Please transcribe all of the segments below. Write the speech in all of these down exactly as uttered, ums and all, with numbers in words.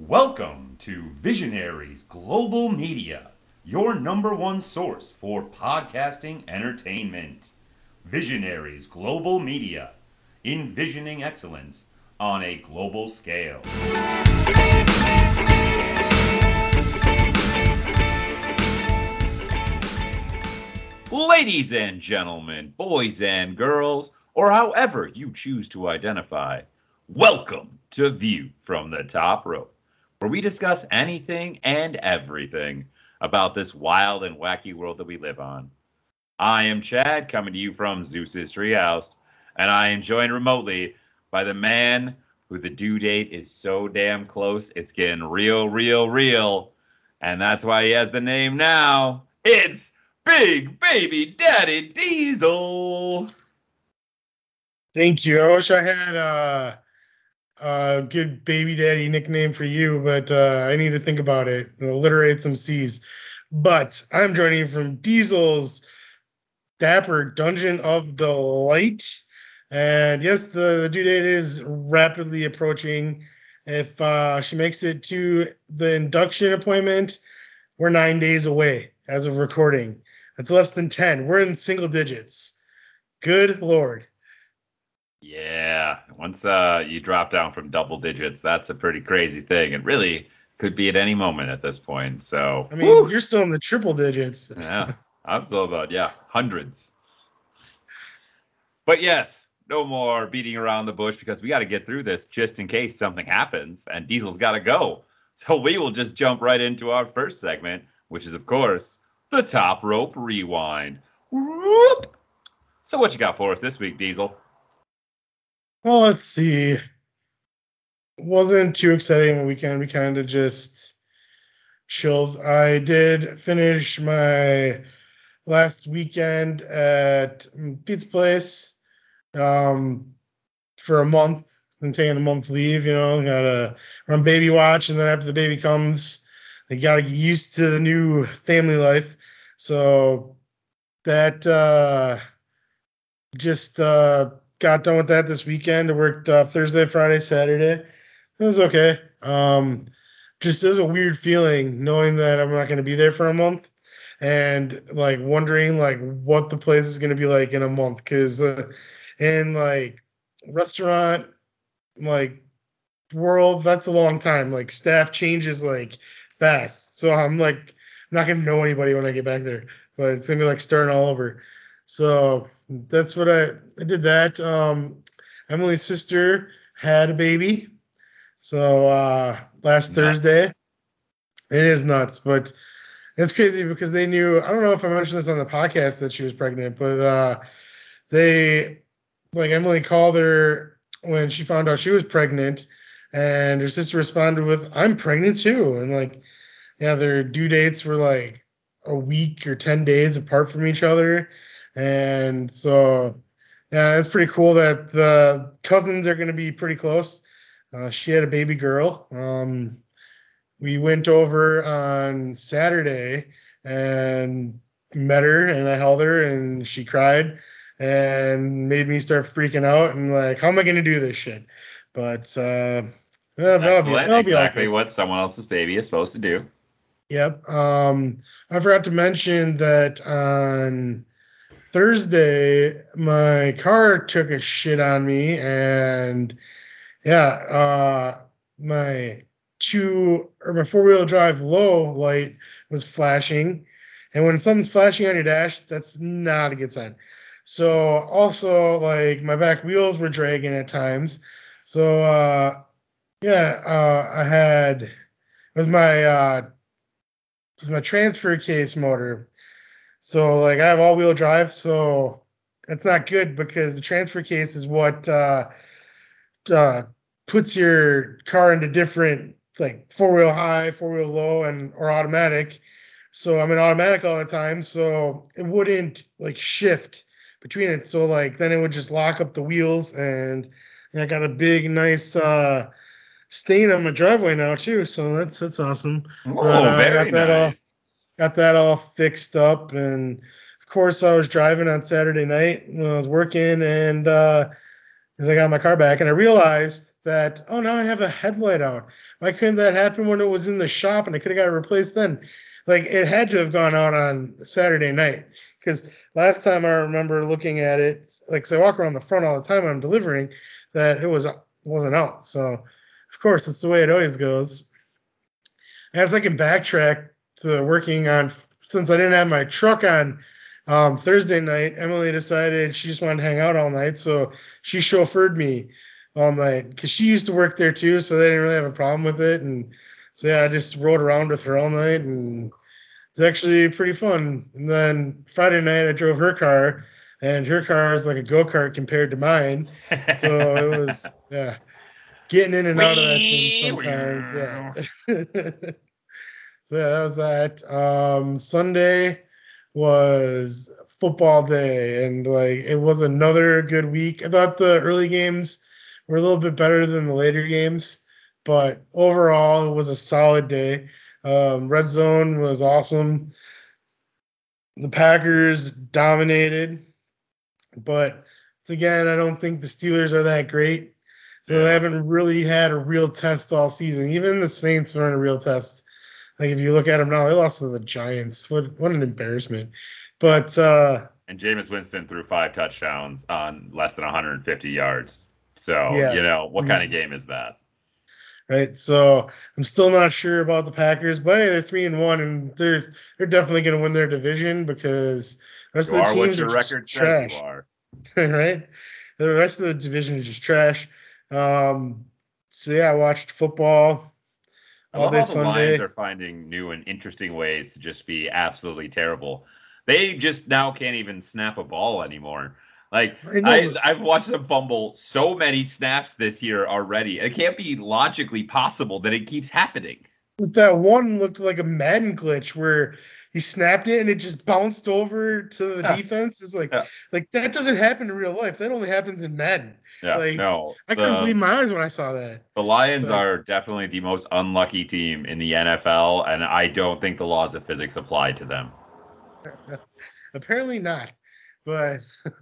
Welcome to Visionaries Global Media, your number one source for podcasting entertainment. Visionaries Global Media, envisioning excellence on a global scale. Ladies and gentlemen, boys and girls, or however you choose to identify, welcome to View from the Top Rope, where we discuss anything and everything about this wild and wacky world that we live on. I am Chad, coming to you from Zeus's Treehouse, and I am joined remotely by the man who the due date is so damn close, it's getting real, real, real, and that's why he has the name now. It's Big Baby Daddy Diesel. Thank you. I wish I had uh, a good baby daddy nickname for you, but uh, I need to think about it and alliterate some C's. But I'm joining you from Diesel's Dapper Dungeon of Delight. And yes, the, the due date is rapidly approaching. If uh, she makes it to the induction appointment, we're nine days away as of recording. That's less than ten. We're in single digits. Good Lord. Yeah, once uh, you drop down from double digits, that's a pretty crazy thing. It really could be at any moment at this point. So I mean, woo! You're still in the triple digits. Yeah, I'm still about, yeah, hundreds. But yes, no more beating around the bush because we got to get through this just in case something happens and Diesel's got to go. So we will just jump right into our first segment, which is, of course, the Top Rope Rewind. Whoop! So what you got for us this week, Diesel? Well, let's see. It wasn't too exciting a weekend. We kind of just chilled. I did finish my last weekend at Pete's Place um, for a month. I'm taking a month leave, you know, got to run baby watch. And then after the baby comes, they got to get used to the new family life. So that uh, just... Uh, Got done with that this weekend. I worked uh, Thursday, Friday, Saturday. It was okay. Um, just it was a weird feeling knowing that I'm not going to be there for a month and like wondering like what the place is going to be like in a month. Because uh, in like restaurant like world, that's a long time. Like staff changes like fast. So I'm like I'm not going to know anybody when I get back there. But it's going to be like starting all over. So that's what I, I did that. Um, Emily's sister had a baby. So uh, last nuts. Thursday, it is nuts, but it's crazy because they knew, I don't know if I mentioned this on the podcast that she was pregnant, but uh, they, like Emily called her when she found out she was pregnant and her sister responded with, I'm pregnant too. And like, yeah, their due dates were like a week or ten days apart from each other. And so, yeah, it's pretty cool that the cousins are going to be pretty close. Uh, she had a baby girl. Um, we went over on Saturday and met her, and I held her, and she cried and made me start freaking out and like, how am I going to do this shit? But uh, yeah, that'll be, that'll exactly be what someone else's baby is supposed to do. Yep. Um, I forgot to mention that on Thursday, my car took a shit on me, and yeah, uh, my two or my four wheel drive low light was flashing, and when something's flashing on your dash, that's not a good sign. So also, like my back wheels were dragging at times. So uh, yeah, uh, I had it was my uh, it was my transfer case motor. So, like, I have all-wheel drive, so it's not good because the transfer case is what uh, uh, puts your car into different, like, four-wheel high, four-wheel low, and or automatic. So I'm in automatic all the time, so it wouldn't, like, shift between it. So, like, then it would just lock up the wheels, and, and I got a big, nice uh, stain on my driveway now, too, so that's that's awesome. Oh, but, uh, very I got that nice. All, Got that all fixed up, and of course I was driving on Saturday night when I was working, and uh, Because I got my car back and I realized that, oh, now I have a headlight out. Why couldn't that happen when it was in the shop and I could have got it replaced then? Like, it had to have gone out on Saturday night. Because last time I remember looking at it, like, so I walk around the front all the time when I'm delivering, that it was, wasn't out. So, of course, that's the way it always goes. As I can backtrack to working on, since I didn't have my truck on um, Thursday night, Emily decided she just wanted to hang out all night, so she chauffeured me all night because she used to work there too, so they didn't really have a problem with it. And so yeah, I just rode around with her all night, and it's actually pretty fun. And then Friday night, I drove her car, and her car is like a go-kart compared to mine, so it was yeah, getting in and out of that thing sometimes. Yeah. So yeah, that was that. Um, Sunday was football day, and like it was another good week. I thought the early games were a little bit better than the later games, but overall it was a solid day. Um, Red Zone was awesome. The Packers dominated, but it's, again, I don't think the Steelers are that great. So yeah. They haven't really had a real test all season. Even the Saints aren't a real test. Like, if you look at them now, they lost to the Giants. What what an embarrassment. But uh, and Jameis Winston threw five touchdowns on less than one hundred fifty yards. So, yeah. you know, what kind of game is that? Right. So I'm still not sure about the Packers, but hey, they're three and one, and they're they're definitely going to win their division because the rest you of the are teams what your are record just says trash. You are. Right. The rest of the division is just trash. Um, so yeah, I watched football. I love how the Sunday. Lions are finding new and interesting ways to just be absolutely terrible. They just now can't even snap a ball anymore. Like, I I, I've watched them fumble so many snaps this year already. It can't be logically possible that it keeps happening. But that one looked like a Madden glitch where he snapped it and it just bounced over to the yeah. defense. It's like, yeah. like that doesn't happen in real life. That only happens in Madden. Yeah, like, no. I couldn't the, believe my eyes when I saw that. The Lions but, are definitely the most unlucky team in the N F L, and I don't think the laws of physics apply to them. Apparently not. But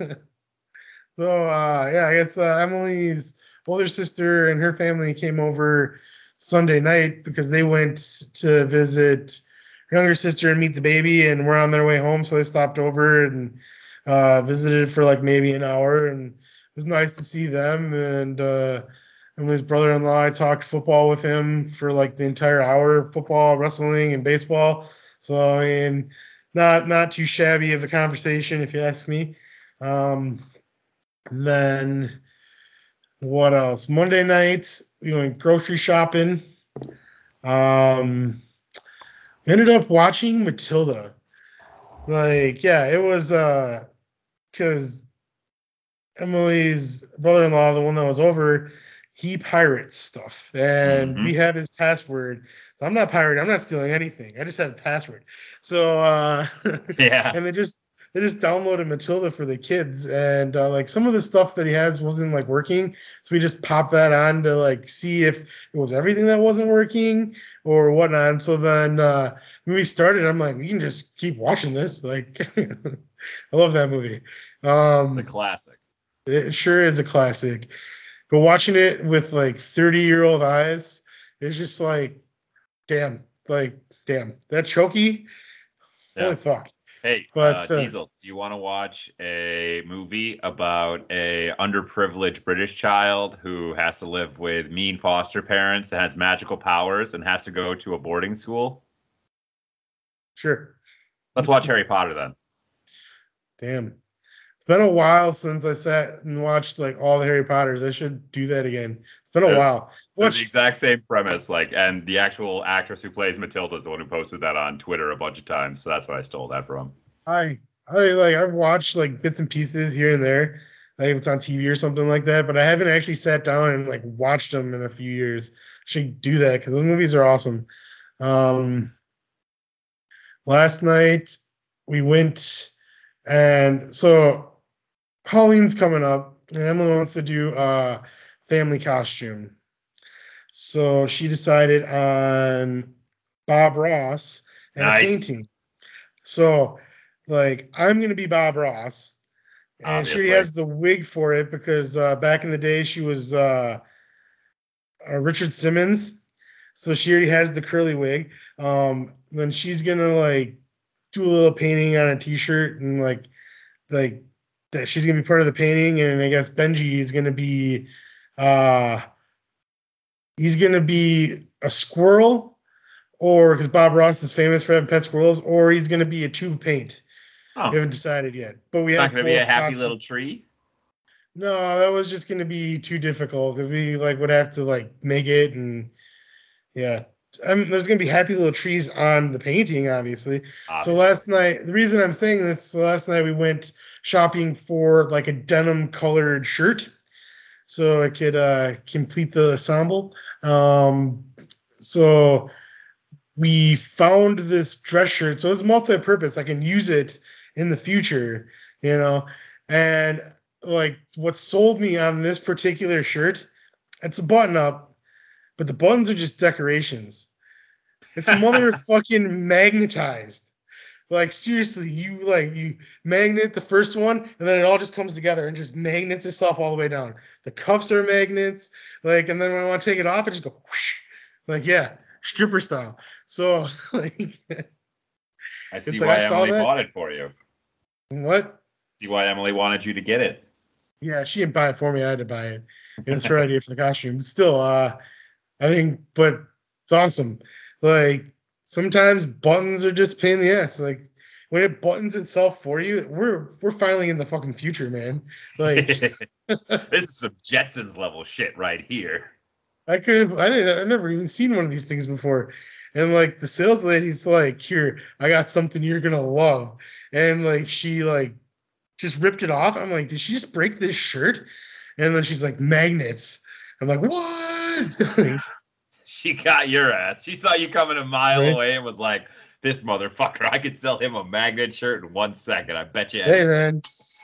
so, uh, yeah, I guess uh, Emily's older sister and her family came over Sunday night because they went to visit her younger sister and meet the baby, and we're on their way home, so they stopped over and uh, visited for like maybe an hour, and it was nice to see them. And uh, Emily's brother-in-law, I talked football with him for like the entire hour, football, wrestling, and baseball. So I mean, not not too shabby of a conversation, if you ask me. Um, then what else? Monday nights we went grocery shopping. Um, we ended up watching Matilda. Like, yeah, it was uh, because Emily's brother-in-law, the one that was over, he pirates stuff, and mm-hmm. we have his password. So I'm not pirating. I'm not stealing anything. I just have a password. So uh, yeah, and they just they just downloaded Matilda for the kids, and uh, like some of the stuff that he has wasn't like working, so we just popped that on to like see if it was everything that wasn't working or whatnot. And so then uh, when we started, I'm like, we can just keep watching this. Like, I love that movie. Um, the classic. It sure is a classic. But watching it with like thirty year old eyes, it's just like, damn, like, damn, that Chokey, yeah. Holy fuck. Hey, but, uh, Diesel, do you want to watch a movie about a underprivileged British child who has to live with mean foster parents and has magical powers and has to go to a boarding school? Sure. Let's watch Harry Potter then. Damn. It's been a while since I sat and watched like all the Harry Potters. I should do that again. It's been a they're, while. They're the exact same premise, like, and the actual actress who plays Matilda is the one who posted that on Twitter a bunch of times. So that's what I stole that from. I, I like I've watched like bits and pieces here and there, like if it's on T V or something like that. But I haven't actually sat down and like watched them in a few years. I should do that because those movies are awesome. Um, last night we went, and so Halloween's coming up, and Emily wants to do a family costume. So she decided on Bob Ross and nice. a painting. So, like, I'm going to be Bob Ross, and she Obviously. has the wig for it because uh, back in the day she was uh, uh, Richard Simmons, so she already has the curly wig. Um, then she's gonna like do a little painting on a t-shirt and like like that she's gonna be part of the painting, and I guess Benji is gonna be uh he's gonna be a squirrel, or because Bob Ross is famous for having pet squirrels, or he's gonna be a tube paint. Oh, We haven't decided yet, but we it's have not going to be a both happy costumes. little tree. No, that was just gonna be too difficult because we like would have to like make it, and yeah. Um, there's gonna be happy little trees on the painting, obviously. Obviously. So last night, the reason I'm saying this, so last night we went shopping for like a denim colored shirt, so I could uh, complete the ensemble. Um, so we found this dress shirt, so it's multi-purpose. I can use it in the future, you know. And like, what sold me on this particular shirt, it's a button-up, but the buttons are just decorations. It's motherfucking magnetized. Like, seriously, you like you magnet the first one, and then it all just comes together and just magnets itself all the way down. The cuffs are magnets, like, and then when I want to take it off, it just go whoosh. Like, yeah, stripper style. So like, I see it's like why I saw Emily that. bought it for you. What? See why Emily wanted you to get it. Yeah, she didn't buy it for me. I had to buy it. It was her idea for the costume. But still, uh, I think, but it's awesome. Like, sometimes buttons are just a pain in the ass. Like, when it buttons itself for you, we're we're finally in the fucking future, man. Like, This is some Jetsons level shit right here. I couldn't, I didn't, I've never even seen one of these things before. And like the sales lady's like, here, I got something you're gonna love. And like she like just ripped it off. I'm like, did she just break this shirt? And then she's like, magnets. I'm like, what? She got your ass. She saw you coming a mile Right. away and was like, this motherfucker, I could sell him a magnet shirt in one second. I bet you. Hey man.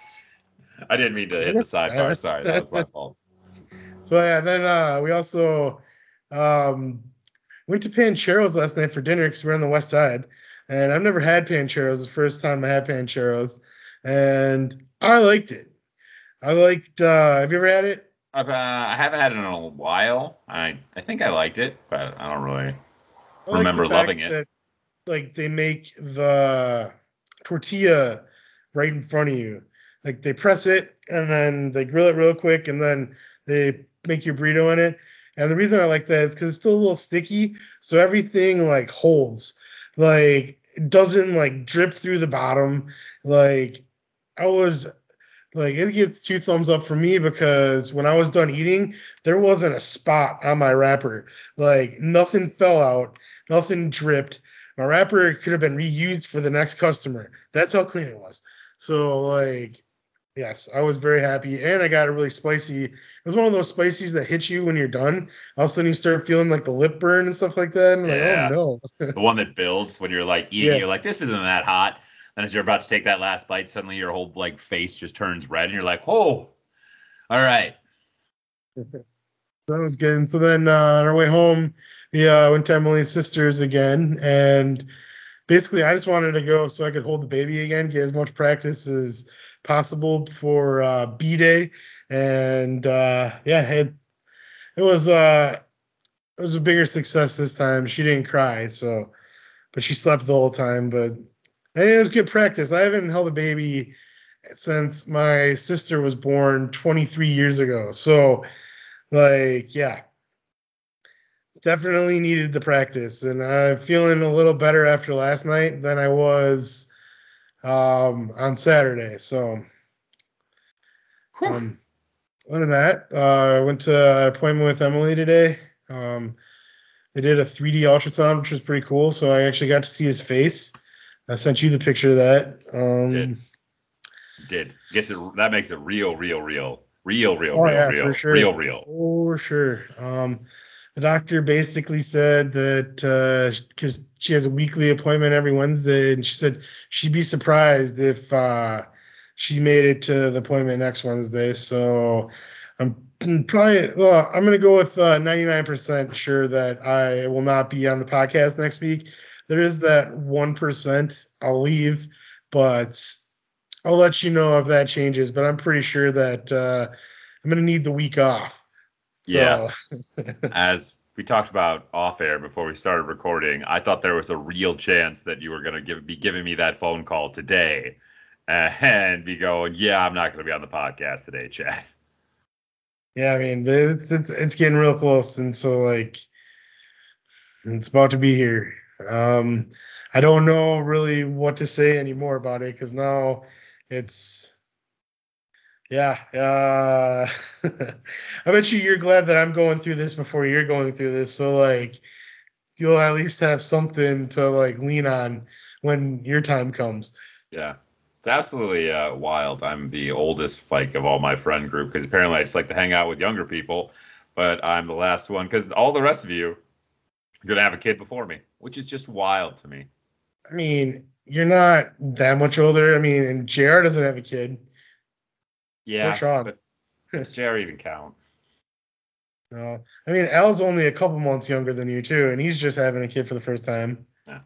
I didn't mean to hit the sidebar. Sorry, that was my fault. So yeah, then uh, we also um, went to Pancheros last night for dinner because we're on the west side, and I've never had Pancheros. The first time I had Pancheros, and I liked it. I liked. Uh, have you ever had it? I've, uh, I haven't had it in a while. I I think I liked it, but I don't really I like remember the fact loving it. That, like they make the tortilla right in front of you. Like they press it and then they grill it real quick and then they make your burrito in it. And the reason I like that is because it's still a little sticky, so everything like holds. Like it doesn't like drip through the bottom. Like I was like it gets two thumbs up for me because when I was done eating, there wasn't a spot on my wrapper. Like nothing fell out, nothing dripped. My wrapper could have been reused for the next customer. That's how clean it was. So like, yes, I was very happy, and I got a really spicy. It was one of those spices that hit you when you're done. All of a sudden, you start feeling like the lip burn and stuff like that. And I'm Yeah. like, oh no. The one that builds when you're like eating, Yeah. you're like, this isn't that hot. And as you're about to take that last bite, suddenly your whole like face just turns red, and you're like, oh, all right. That was good. And so then uh, on our way home, we uh, went to Emily's sister's again, and basically, I just wanted to go so I could hold the baby again, get as much practice as possible for uh, B Day, and uh, yeah, it, it was uh, it was a bigger success this time. She didn't cry, so but she slept the whole time. But hey, it was good practice. I haven't held a baby since my sister was born twenty-three years ago, so like yeah. Definitely needed the practice, and I'm feeling a little better after last night than I was um, on Saturday. So, um, other than that, uh, I went to an appointment with Emily today. Um, they did a three D ultrasound, which was pretty cool. So I actually got to see his face. I sent you the picture of that. Um, Did. Did gets it that makes it real, real, real, real, real, Oh real, yeah, real, for sure, real, real. for sure. Um, the doctor basically said that because uh, she has a weekly appointment every Wednesday, and she said she'd be surprised if uh, she made it to the appointment next Wednesday. So I'm probably well, I'm gonna go with uh, ninety-nine percent sure that I will not be on the podcast next week. There is that one percent I'll leave, but I'll let you know if that changes, but I'm pretty sure that uh, I'm gonna need the week off. Yeah, So as we talked about off air before we started recording, I thought there was a real chance that you were going to give be giving me that phone call today and be going, yeah, I'm not going to be on the podcast today, Chad. yeah, I mean, it's it's it's getting real close, and so like it's about to be here. Um, I don't know really what to say anymore about it because now it's yeah. Uh, I bet you you're glad that I'm going through this before you're going through this, so like you'll at least have something to like lean on when your time comes. Yeah. It's absolutely uh, wild. I'm the oldest, like, of all my friend group because apparently I just like to hang out with younger people, but I'm the last one because all the rest of you are going to have a kid before me, which is just wild to me. I mean, you're not that much older. I mean, and J R doesn't have a kid. Or Yeah, Sean. but does Jerry even count? No. I mean, Al's only a couple months younger than you too, and he's just having a kid for the first time. Yeah.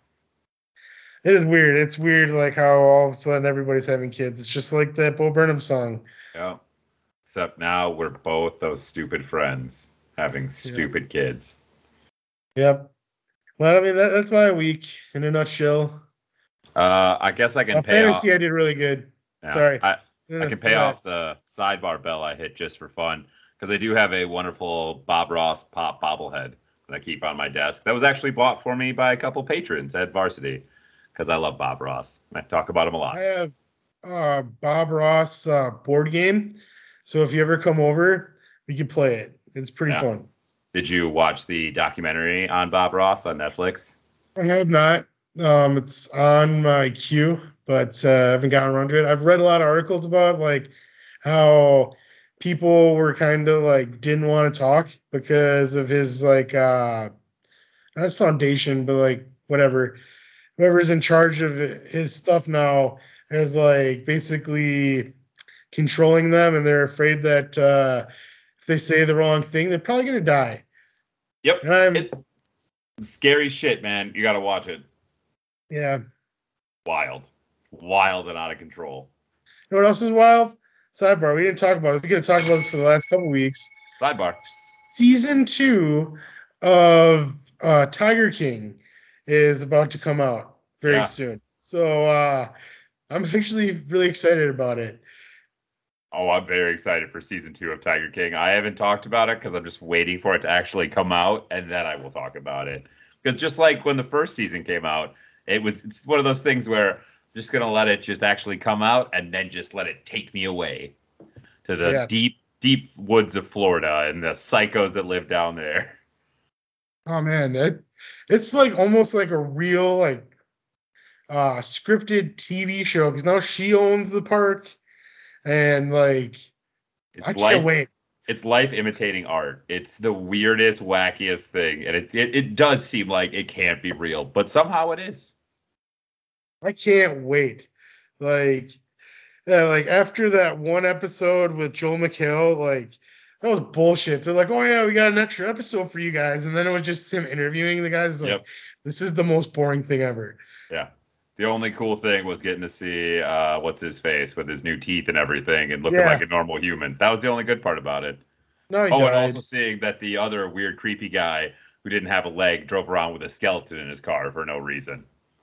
It is weird. It's weird, like how all of a sudden everybody's having kids. It's just like that Bo Burnham song. Yeah. Except now we're both those stupid friends having stupid yeah. kids. Yep. Well, I mean, that, that's my week in a nutshell. Uh, I guess I can uh, pay fantasy off. I did really good. Yeah, Sorry. I, I can pay off the sidebar bell I hit just for fun because I do have a wonderful Bob Ross pop bobblehead that I keep on my desk. That was actually bought for me by a couple patrons at Varsity because I love Bob Ross. I talk about him a lot. I have uh, Bob Ross uh, board game. So if you ever come over, we could play it. It's pretty yeah. fun. Did you watch the documentary on Bob Ross on Netflix? I have not. Um, it's on my queue, but uh, I haven't gotten around to it. I've read a lot of articles about like how people were kind of like didn't want to talk because of his like uh, not his foundation, but like whatever, whoever's in charge of his stuff now is like basically controlling them, and they're afraid that uh, if they say the wrong thing, they're probably gonna die. Yep. And I'm it, scary shit, man. You got to watch it. Yeah. Wild. Wild and out of control. You know what else is wild? Sidebar. We didn't talk about this. We could have talked about this for the last couple weeks. Sidebar. Season two of uh, Tiger King is about to come out very yeah. soon. So uh, I'm actually really excited about it. Oh, I'm very excited for season two of Tiger King. I haven't talked about it because I'm just waiting for it to actually come out, and then I will talk about it. Because just like when the first season came out, it was it's one of those things where I'm just going to let it just actually come out and then just let it take me away to the yeah. deep, deep woods of Florida and the psychos that live down there. Oh, man. It, it's like almost like a real like uh, scripted T V show because now she owns the park. And like, it's I can't life, wait. It's life imitating art. It's the weirdest, wackiest thing, and it, it it does seem like it can't be real, but somehow it is. I can't wait. Like, yeah, like after that one episode with Joel McHale, like that was bullshit. They're like, oh yeah, we got an extra episode for you guys, and then it was just him interviewing the guys. Like, yep. This is the most boring thing ever. Yeah. The only cool thing was getting to see uh, what's his face with his new teeth and everything and looking yeah. like a normal human. That was the only good part about it. No, he oh, died. and also seeing that the other weird, creepy guy who didn't have a leg drove around with a skeleton in his car for no reason.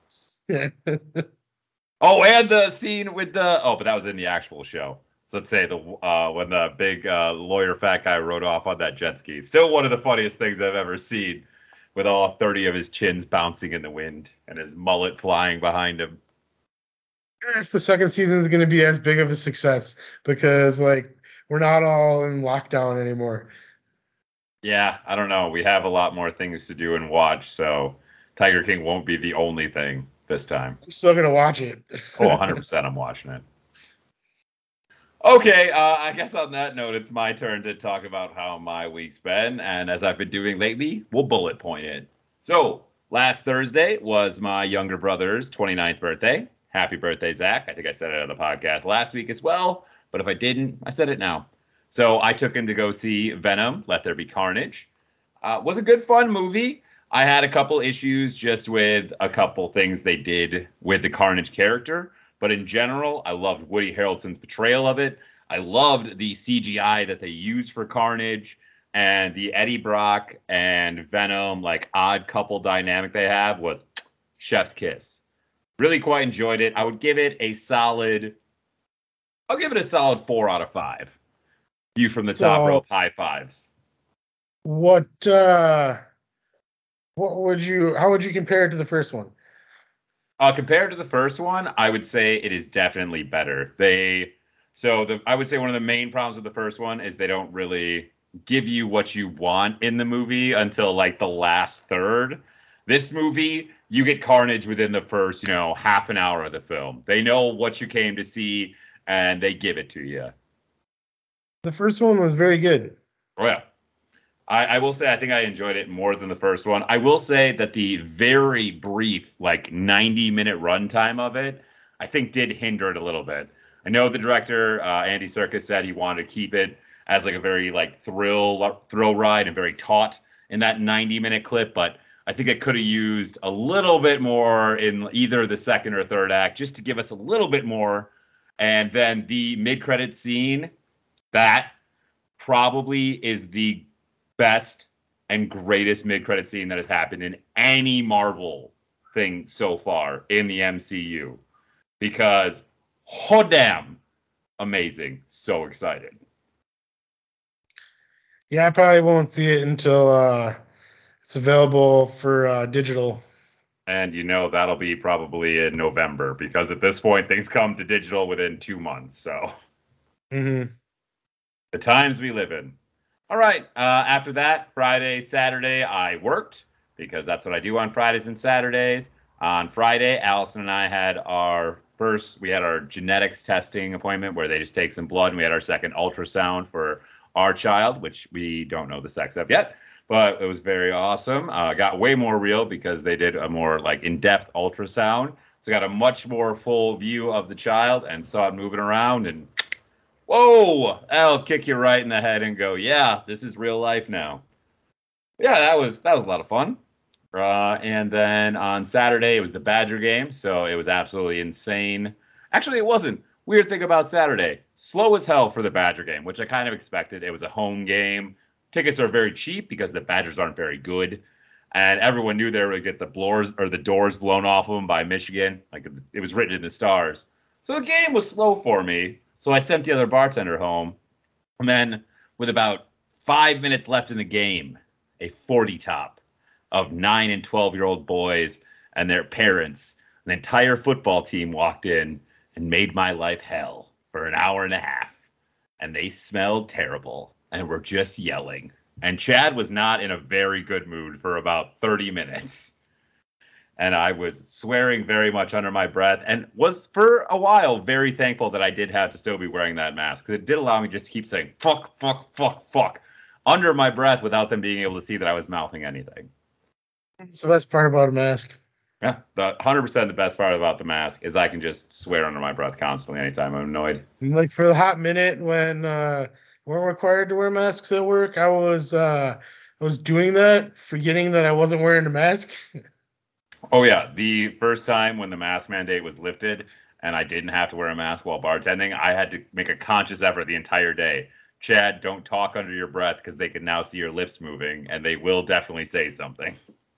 Oh, and the scene with the oh, but that was in the actual show. So let's say the uh, when the big uh, lawyer fat guy rode off on that jet ski. Still one of the funniest things I've ever seen. With all thirty of his chins bouncing in the wind and his mullet flying behind him. If the second season is going to be as big of a success because, like, we're not all in lockdown anymore. Yeah, I don't know. We have a lot more things to do and watch, so Tiger King won't be the only thing this time. I'm still going to watch it. Oh, one hundred percent I'm watching it. Okay, uh, I guess on that note, it's my turn to talk about how my week's been. And as I've been doing lately, we'll bullet point it. So last Thursday was my younger brother's twenty-ninth birthday. Happy birthday, Zach. I think I said it on the podcast last week as well. But if I didn't, I said it now. So I took him to go see Venom, Let There Be Carnage. Uh, was a good, fun movie. I had a couple issues just with a couple things they did with the Carnage character. But in general, I loved Woody Harrelson's portrayal of it. I loved the C G I that they used for Carnage, and the Eddie Brock and Venom, like, odd couple dynamic they have was chef's kiss. Really quite enjoyed it. I would give it a solid, I'll give it a solid four out of five. View from the top So, rope, high fives. What uh what would you how would you compare it to the first one? Uh, compared to the first one, I would say it is definitely better. They so the I would say one of the main problems with the first one is they don't really give you what you want in the movie until like the last third. This movie, you get Carnage within the first, you know, half an hour of the film. They know what you came to see and they give it to you. The first one was very good. Oh yeah. I, I will say I think I enjoyed it more than the first one. I will say that the very brief, like ninety minute runtime of it, I think did hinder it a little bit. I know the director, uh, Andy Serkis, said he wanted to keep it as like a very like thrill thrill ride and very taut in that ninety minute clip, but I think it could have used a little bit more in either the second or third act just to give us a little bit more. And then the mid-credit scene, that probably is the best and greatest mid-credit scene that has happened in any Marvel thing so far in the M C U. Because, oh damn, amazing. So excited. Yeah, I probably won't see it until uh, it's available for uh, digital. And you know that'll be probably in November because at this point things come to digital within two months. So Mm-hmm. the times we live in. All right. Uh, after that, Friday, Saturday, I worked because that's what I do on Fridays and Saturdays. On Friday, Allison and I had our first, we had our genetics testing appointment where they just take some blood, and we had our second ultrasound for our child, which we don't know the sex of yet, but it was very awesome. Uh, got way more real because they did a more like in-depth ultrasound. So got a much more full view of the child and saw it moving around, and whoa, that'll kick you right in the head and go, yeah, this is real life now. Yeah, that was that was a lot of fun. Uh, and then on Saturday, it was the Badger game, so it was absolutely insane. Actually, it wasn't. Weird thing about Saturday, slow as hell for the Badger game, which I kind of expected. It was a home game. Tickets are very cheap because the Badgers aren't very good. And everyone knew they were going to get the blowers or the doors blown off of them by Michigan. Like it was written in the stars. So the game was slow for me. So I sent the other bartender home. And then with about five minutes left in the game, a forty top of nine and twelve year old boys and their parents, an entire football team walked in and made my life hell for an hour and a half. And they smelled terrible and were just yelling. And Chad was not in a very good mood for about thirty minutes. And I was swearing very much under my breath and was for a while very thankful that I did have to still be wearing that mask, because it did allow me just to keep saying fuck, fuck, fuck, fuck under my breath without them being able to see that I was mouthing anything. It's the best part about a mask. Yeah, the one hundred percent the best part about the mask is I can just swear under my breath constantly anytime I'm annoyed. Like for the hot minute when uh, we weren't required to wear masks at work, I was uh, I was doing that, forgetting that I wasn't wearing a mask. Oh yeah, the first time when the mask mandate was lifted and I didn't have to wear a mask while bartending, I had to make a conscious effort the entire day. Chad, don't talk under your breath because they can now see your lips moving and they will definitely say something.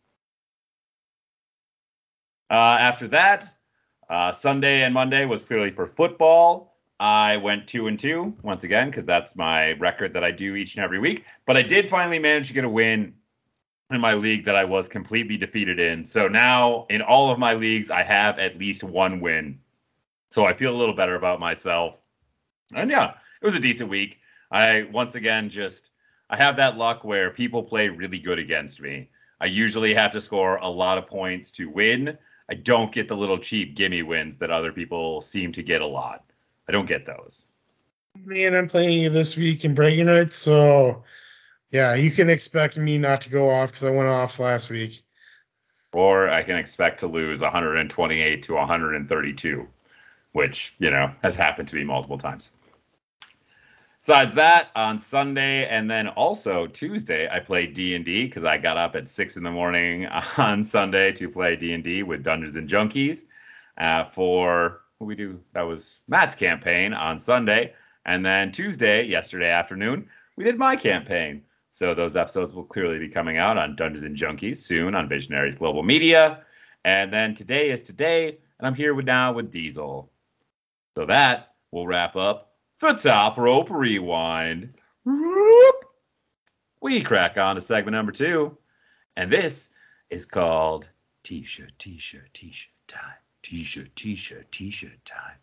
Uh, after that, uh, Sunday and Monday was clearly for football. I went two and two once again because that's my record that I do each and every week. But I did finally manage to get a win in my league that I was completely defeated in. So now in all of my leagues, I have at least one win. So I feel a little better about myself. And yeah, it was a decent week. I once again just I have that luck where people play really good against me. I usually have to score a lot of points to win. I don't get the little cheap gimme wins that other people seem to get a lot. I don't get those. Man, I'm playing you this week in bragging rights, so yeah, you can expect me not to go off because I went off last week. Or I can expect to lose one twenty-eight to one thirty-two, which, you know, has happened to me multiple times. Besides that, on Sunday and then also Tuesday, I played D and D because I got up at six in the morning on Sunday to play D and D with Dungeons and Junkies uh, for we do that was Matt's campaign on Sunday, and then Tuesday, yesterday afternoon, we did my campaign. So those episodes will clearly be coming out on Dungeons and Junkies soon on Visionaries Global Media. And then today is today, and I'm here with now with Diesel. So that will wrap up the Top Rope Rewind. Whoop. We crack on to segment number two, and this is called T-shirt, T-shirt, T-shirt time. T-shirt, T-shirt, T-shirt time.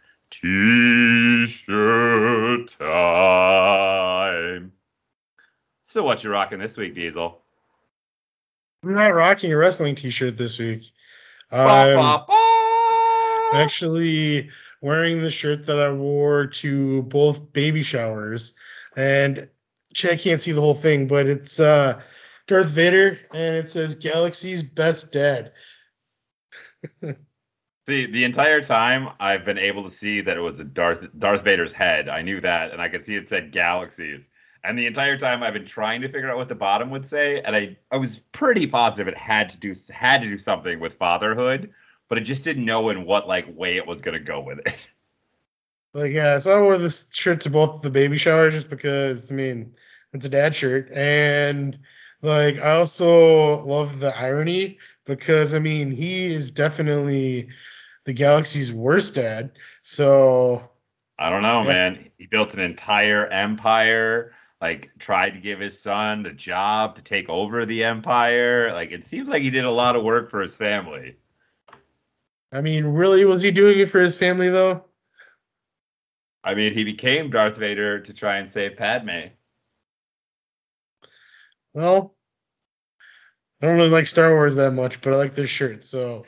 T-shirt time. So what you rocking this week, Diesel? I'm not rocking a wrestling T-shirt this week. Ba, ba, ba. I'm actually wearing the shirt that I wore to both baby showers, and I can't see the whole thing, but it's uh, Darth Vader, and it says "Galaxy's Best Dad." See, the entire time I've been able to see that it was a Darth Darth Vader's head. I knew that, and I could see it said "Galaxies." And the entire time I've been trying to figure out what the bottom would say, and I, I was pretty positive it had to do had to do something with fatherhood, but I just didn't know in what like way it was gonna go with it. Like, yeah, so I wore this shirt to both the baby shower just because, I mean, it's a dad shirt, and like I also love the irony because I mean he is definitely the Galaxy's worst dad. So I don't know, yeah. man. He built an entire empire. Like, tried to give his son the job to take over the empire. Like, it seems like he did a lot of work for his family. I mean, really, was he doing it for his family, though? I mean, he became Darth Vader to try and save Padme. Well, I don't really like Star Wars that much, but I like this shirt, so.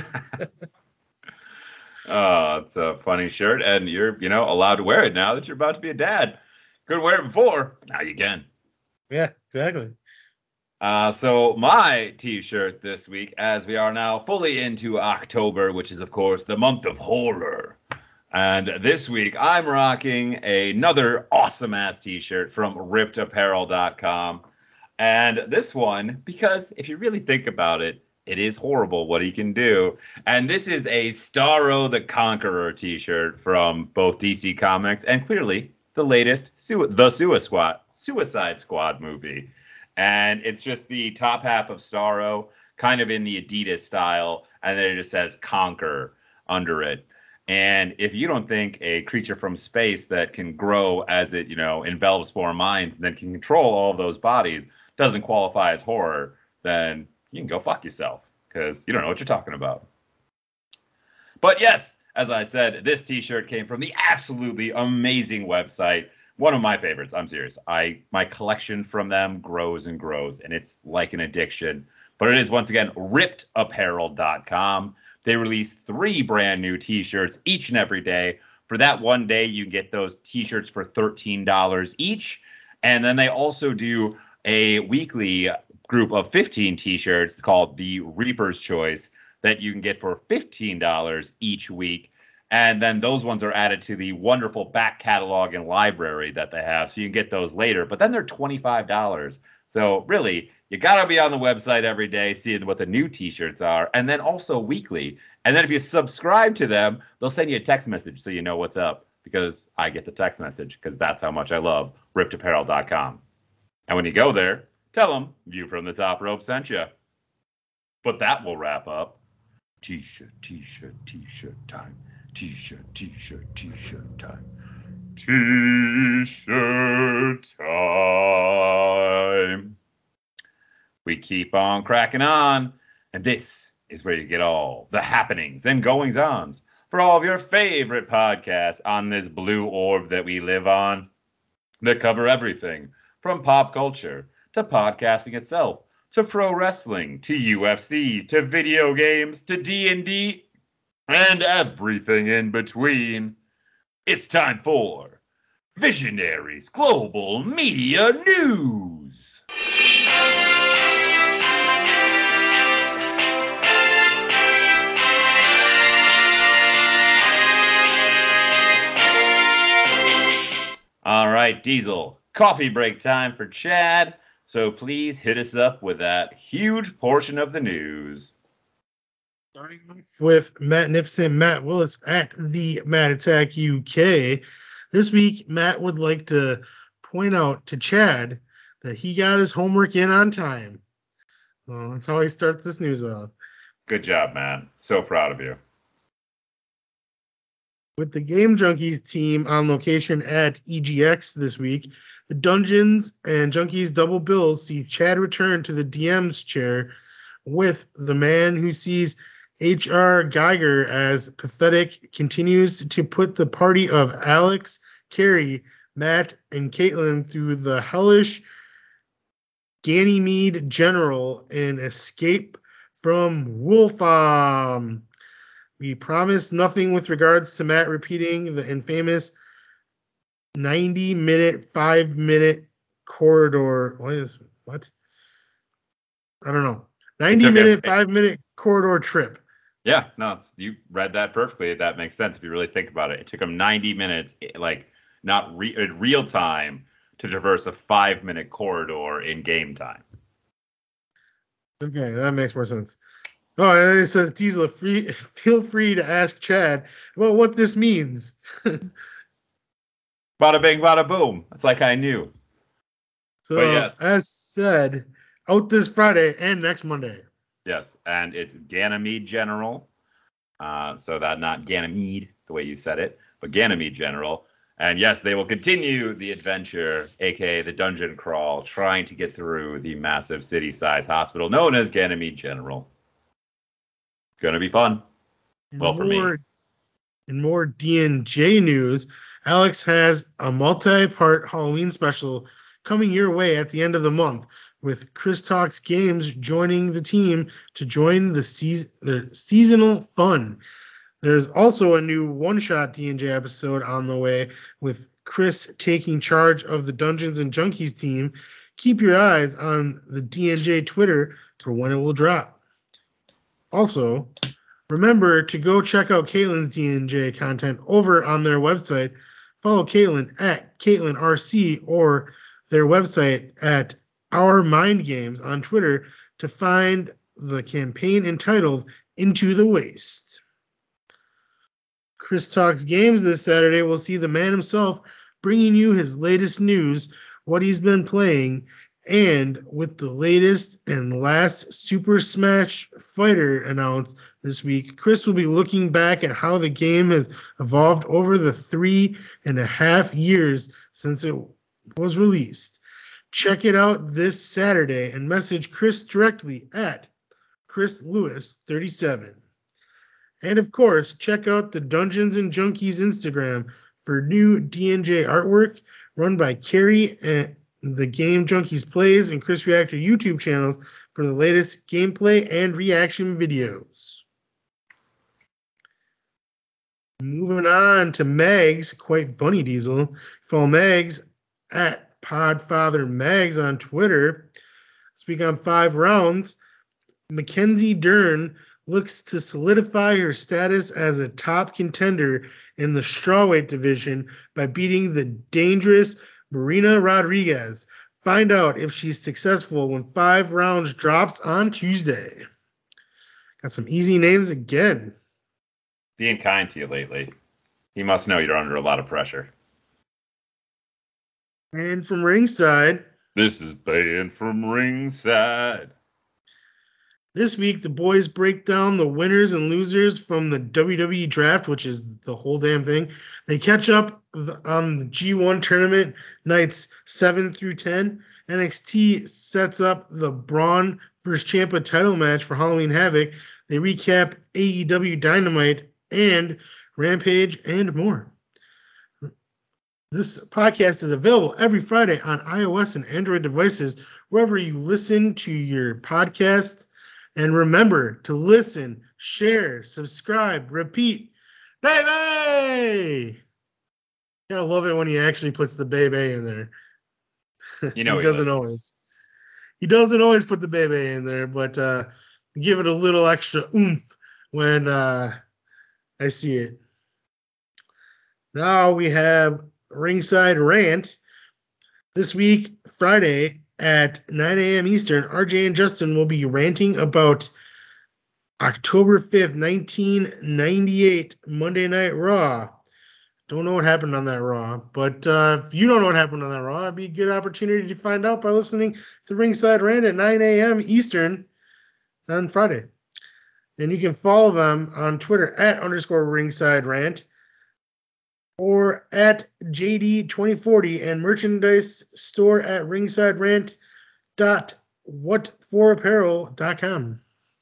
Oh, it's a funny shirt, and you're, you know, allowed to wear it now that you're about to be a dad. Couldn't wear it before, now you can. Yeah, exactly. Uh, so my T-shirt this week, as we are now fully into October, which is, of course, the month of horror. And this week, I'm rocking another awesome-ass T-shirt from ripped apparel dot com. And this one, because if you really think about it, it is horrible what he can do. And this is a Starro the Conqueror T-shirt from both D C Comics and clearly the latest Su- The Suicide Squad, Suicide Squad movie. And it's just the top half of Starro, kind of in the Adidas style, and then it just says Conquer under it. And if you don't think a creature from space that can grow as it, you know, envelops more minds and then can control all of those bodies doesn't qualify as horror, then you can go fuck yourself because you don't know what you're talking about. But yes, as I said, this T-shirt came from the absolutely amazing website. One of my favorites. I'm serious. I my collection from them grows and grows, and it's like an addiction. But it is, once again, ripped apparel dot com. They release three brand new T-shirts each and every day. For that one day, you can get those T-shirts for thirteen dollars each. And then they also do a weekly group of fifteen T-shirts called the Reaper's Choice that you can get for fifteen dollars each week. And then those ones are added to the wonderful back catalog and library that they have. So you can get those later. But then they're twenty-five dollars. So really, you got to be on the website every day seeing what the new T-shirts are. And then also weekly. And then if you subscribe to them, they'll send you a text message so you know what's up. Because I get the text message. Because that's how much I love ripped apparel dot com. And when you go there, tell them View from the Top Rope sent you. But that will wrap up T-shirt, T-shirt, T-shirt time. T-shirt, T-shirt, T-shirt time. T-shirt time. We keep on cracking on, and this is where you get all the happenings and goings-ons for all of your favorite podcasts on this blue orb that we live on that cover everything from pop culture to podcasting itself to pro wrestling to U F C to video games to D and D and everything in between. It's time for Visionaries Global Media News. All right, Diesel, coffee break time for Chad. So please hit us up with that huge portion of the news. Starting off with Matt Nipson, Matt Willis at the Matt Attack U K. This week, Matt would like to point out to Chad that he got his homework in on time. Well, that's how he starts this news off. Good job, man. So proud of you. With the Game Junkie team on location at E G X this week, the Dungeons and Junkies double bills see Chad return to the D M's chair with the man who sees H R Geiger as pathetic continues to put the party of Alex, Carrie, Matt, and Caitlin through the hellish Ganymede General in Escape from Wolfam. We promise nothing with regards to Matt repeating the infamous ninety-minute, five-minute corridor. What is what? I don't know. ninety-minute, five-minute corridor trip. Yeah, no, it's, you read that perfectly. That makes sense if you really think about it. It took him ninety minutes, like not re- in real time, to traverse a five-minute corridor in game time. Okay, that makes more sense. Oh, and then it says, Diesel, free, feel free to ask Chad about what this means. Bada bing, bada boom. It's like I knew. So, but yes, as said, out this Friday and next Monday. Yes, and it's Ganymede General. Uh, so that not Ganymede, the way you said it, but Ganymede General. And yes, they will continue the adventure, a k a the dungeon crawl, trying to get through the massive city-sized hospital known as Ganymede General. Gonna be fun. In well, for more, me. In more D and J news, Alex has a multi-part Halloween special coming your way at the end of the month, with Chris Talks Games joining the team to join the, season, the seasonal fun. There's also a new one-shot D and J episode on the way, with Chris taking charge of the Dungeons and Junkies team. Keep your eyes on the D and J Twitter for when it will drop. Also, remember to go check out Caitlin's D and J content over on their website. Follow Caitlin at Caitlin R C or their website at Our Mind Games on Twitter to find the campaign entitled Into the Waste. Chris Talks Games this Saturday will see the man himself bringing you his latest news, what he's been playing, and with the latest and last Super Smash Fighter announced this week, Chris will be looking back at how the game has evolved over the three and a half years since it was released. Check it out this Saturday and message Chris directly at Chris Lewis thirty-seven. And of course, check out the Dungeons and Junkies Instagram for new D and J artwork run by Carrie and the Game Junkies Plays and Chris Reactor YouTube channels for the latest gameplay and reaction videos. Moving on to Mags, quite funny Diesel. Follow Mags at Podfather Mags on Twitter. This week on Five Rounds, Mackenzie Dern looks to solidify her status as a top contender in the strawweight division by beating the dangerous Marina Rodriguez. Find out if she's successful when Five Rounds drops on Tuesday. Got some easy names again. Being kind to you lately. He must know you're under a lot of pressure. And from ringside. This is Banned from Ringside. This week, the boys break down the winners and losers from the W W E draft, which is the whole damn thing. They catch up on the G one tournament nights seven through ten. N X T sets up the Braun versus Ciampa title match for Halloween Havoc. They recap A E W Dynamite and Rampage and more. This podcast is available every Friday on iOS and Android devices, wherever you listen to your podcasts. And remember to listen, share, subscribe, repeat. Baby! Gotta love it when he actually puts the baby in there. You know he, he doesn't listens. always. He doesn't always put the baby in there, but uh, give it a little extra oomph when uh, I see it. Now we have Ringside Rant. This week, Friday, at nine a.m. Eastern, R J and Justin will be ranting about October fifth, nineteen ninety-eight, Monday Night Raw. Don't know what happened on that Raw, but uh, if you don't know what happened on that Raw, it'd be a good opportunity to find out by listening to Ringside Rant at nine a.m. Eastern on Friday. And you can follow them on Twitter at underscore Ringside Rant or at J D twenty forty and merchandise store at ringside rant dot what for apparel dot com.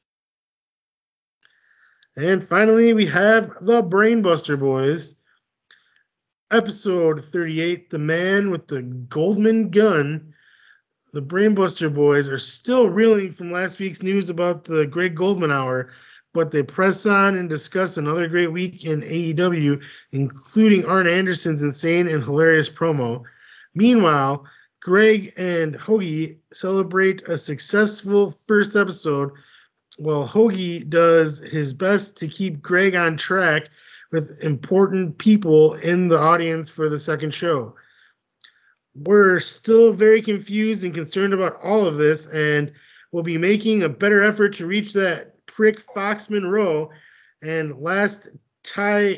And finally, we have the Brainbuster Boys. Episode thirty-eight, The Man with the Goldman Gun. The Brainbuster Boys are still reeling from last week's news about the Greg Goldman Hour, but they press on and discuss another great week in A E W, including Arn Anderson's insane and hilarious promo. Meanwhile, Greg and Hoagie celebrate a successful first episode, while Hoagie does his best to keep Greg on track with important people in the audience for the second show. We're still very confused and concerned about all of this, and we'll be making a better effort to reach that prick Fox Monroe and last Ty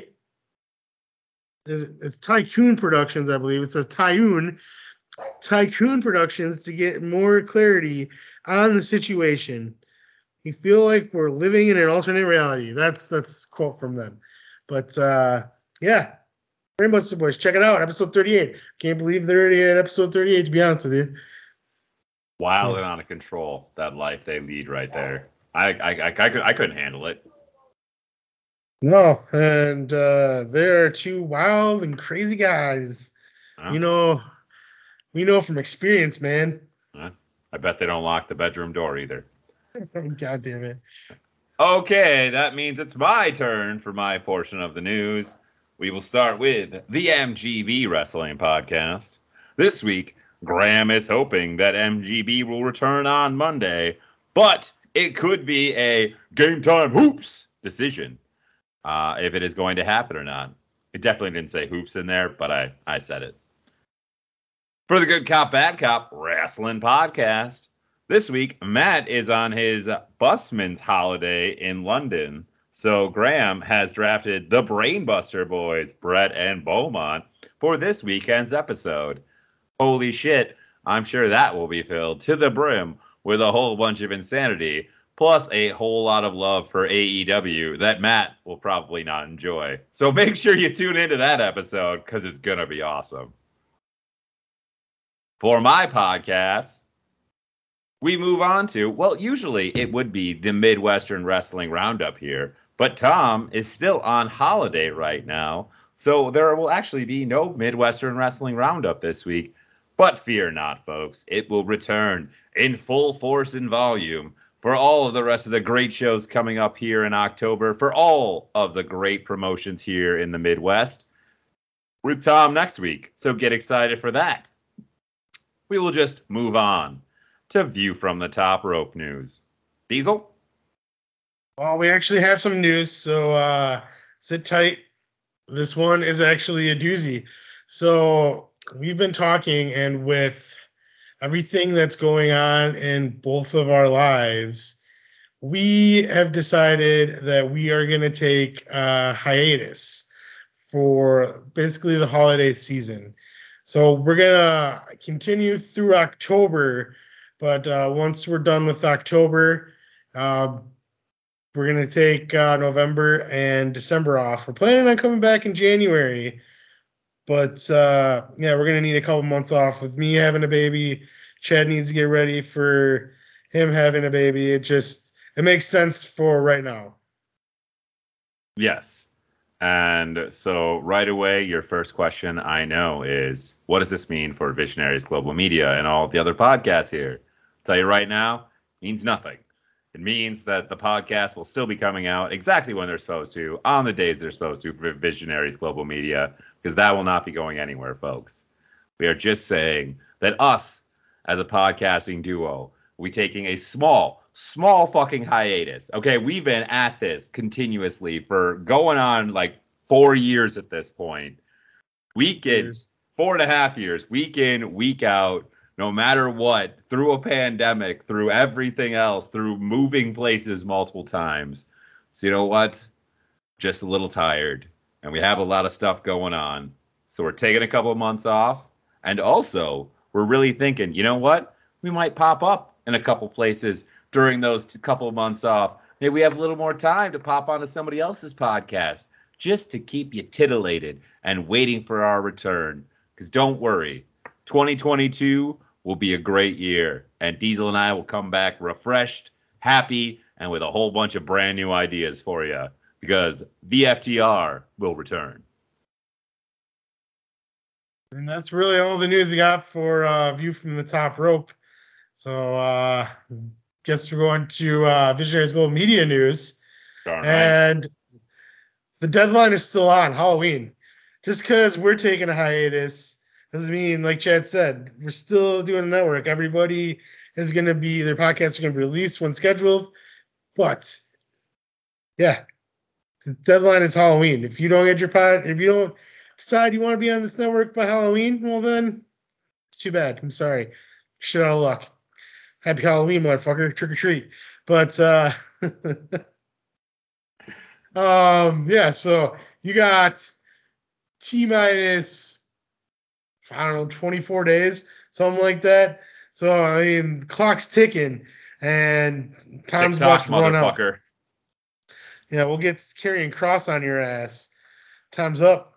it's Tycoon Productions, I believe. It says Tycoon Tycoon Productions to get more clarity on the situation. We feel like we're living in an alternate reality. That's that's a quote from them. But uh, yeah, Brainbuster Boys, check it out. Episode thirty-eight. Can't believe they're already at episode thirty-eight, to be honest with you. Wild and out of control, that life they lead right there. I I, I, I, could, I couldn't handle it. No, and uh, they're two wild and crazy guys. Huh? You know, we know from experience, man. Huh? I bet they don't lock the bedroom door either. God damn it. Okay, that means it's my turn for my portion of the news. We will start with the M G B Wrestling Podcast. This week, Graham is hoping that M G B will return on Monday, but it could be a game time hoops decision uh, if it is going to happen or not. It definitely didn't say hoops in there, but I, I said it. For the Good Cop, Bad Cop Wrestling Podcast, this week, Matt is on his busman's holiday in London, so Graham has drafted the Brainbuster Boys, Brett and Beaumont, for this weekend's episode. Holy shit, I'm sure that will be filled to the brim with a whole bunch of insanity, plus a whole lot of love for A E W that Matt will probably not enjoy. So make sure you tune into that episode, because it's going to be awesome. For my podcast, we move on to, well, usually it would be the Midwestern Wrestling Roundup here, but Tom is still on holiday right now, so there will actually be no Midwestern Wrestling Roundup this week. But fear not, folks. It will return in full force and volume for all of the rest of the great shows coming up here in October, for all of the great promotions here in the Midwest, with Tom next week. So get excited for that. We will just move on to View from the Top Rope news. Diesel? Well, we actually have some news, so uh, sit tight. This one is actually a doozy. So we've been talking, and with everything that's going on in both of our lives, we have decided that we are going to take a hiatus for basically the holiday season. So we're going to continue through October, but uh, once we're done with October, uh, we're going to take uh, November and December off. We're planning on coming back in January, but uh, yeah, we're going to need a couple months off. With me having a baby, Chad needs to get ready for him having a baby. It just, it makes sense for right now. Yes. And so right away, your first question, I know, is what does this mean for Visionaries Global Media and all the other podcasts here? I'll tell you right now, means nothing. It means that the podcast will still be coming out exactly when they're supposed to, on the days they're supposed to for Visionaries Global Media, because that will not be going anywhere, folks. We are just saying that us, as a podcasting duo, we taking a small, small fucking hiatus. Okay, we've been at this continuously for going on like four years at this point. Week in, four and a half years, week in, week out, no matter what, through a pandemic, through everything else, through moving places multiple times. So you know what? Just a little tired. And we have a lot of stuff going on. So we're taking a couple of months off. And also, we're really thinking, you know what? We might pop up in a couple places during those t- couple of months off. Maybe we have a little more time to pop onto somebody else's podcast just to keep you titillated and waiting for our return. Because don't worry, twenty twenty-two will be a great year. And Diesel and I will come back refreshed, happy, and with a whole bunch of brand new ideas for you. Because V F T R will return. And that's really all the news we got for uh, View from the Top Rope. So uh guess we're going to uh, Visionaries Global Media News. Darn right. And the deadline is still on, Halloween. Just because we're taking a hiatus doesn't mean, like Chad said, we're still doing a network. Everybody is going to be, their podcasts are going to be released when scheduled. But, yeah, the deadline is Halloween. If you don't get your pod, if you don't decide you want to be on this network by Halloween, well then, it's too bad. I'm sorry. Shit out of luck. Happy Halloween, motherfucker. Trick or treat. But, uh, um, yeah, so you got T minus, I don't know, twenty-four days, something like that. So, I mean, the clock's ticking, and time's about to run out. Yeah, we'll get Karrion Kross on your ass. Time's up.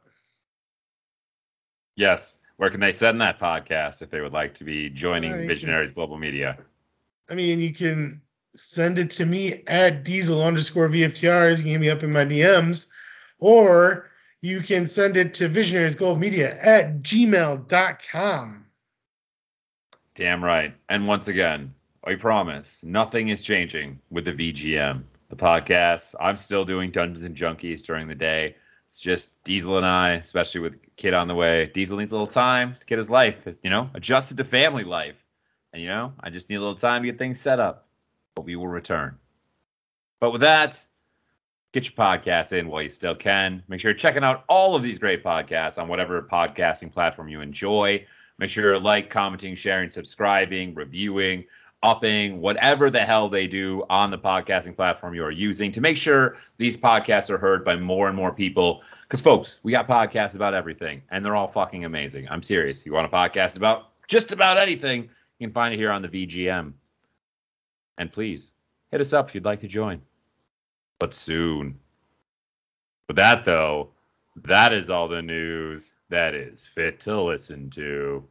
Yes. Where can they send that podcast if they would like to be joining uh, Visionaries can, Global Media? I mean, you can send it to me at diesel underscore V F T Rs. You can hit me up in my D Ms. Or you can send it to Visionaries Global Media at gmail dot com. Damn right. And once again, I promise, nothing is changing with the V G M. The podcast, I'm still doing Dungeons and Junkies during the day. It's just Diesel and I, especially with kid on the way. Diesel needs a little time to get his life, you know, adjusted to family life. And, you know, I just need a little time to get things set up. But we will return. But with that, get your podcast in while you still can. Make sure you're checking out all of these great podcasts on whatever podcasting platform you enjoy. Make sure you're like, commenting, sharing, subscribing, reviewing, upping, whatever the hell they do on the podcasting platform you are using to make sure these podcasts are heard by more and more people. Because, folks, we got podcasts about everything, and they're all fucking amazing. I'm serious. If you want a podcast about just about anything, you can find it here on the V G M. And please, hit us up if you'd like to join. But soon. With that, though, that is all the news that is fit to listen to.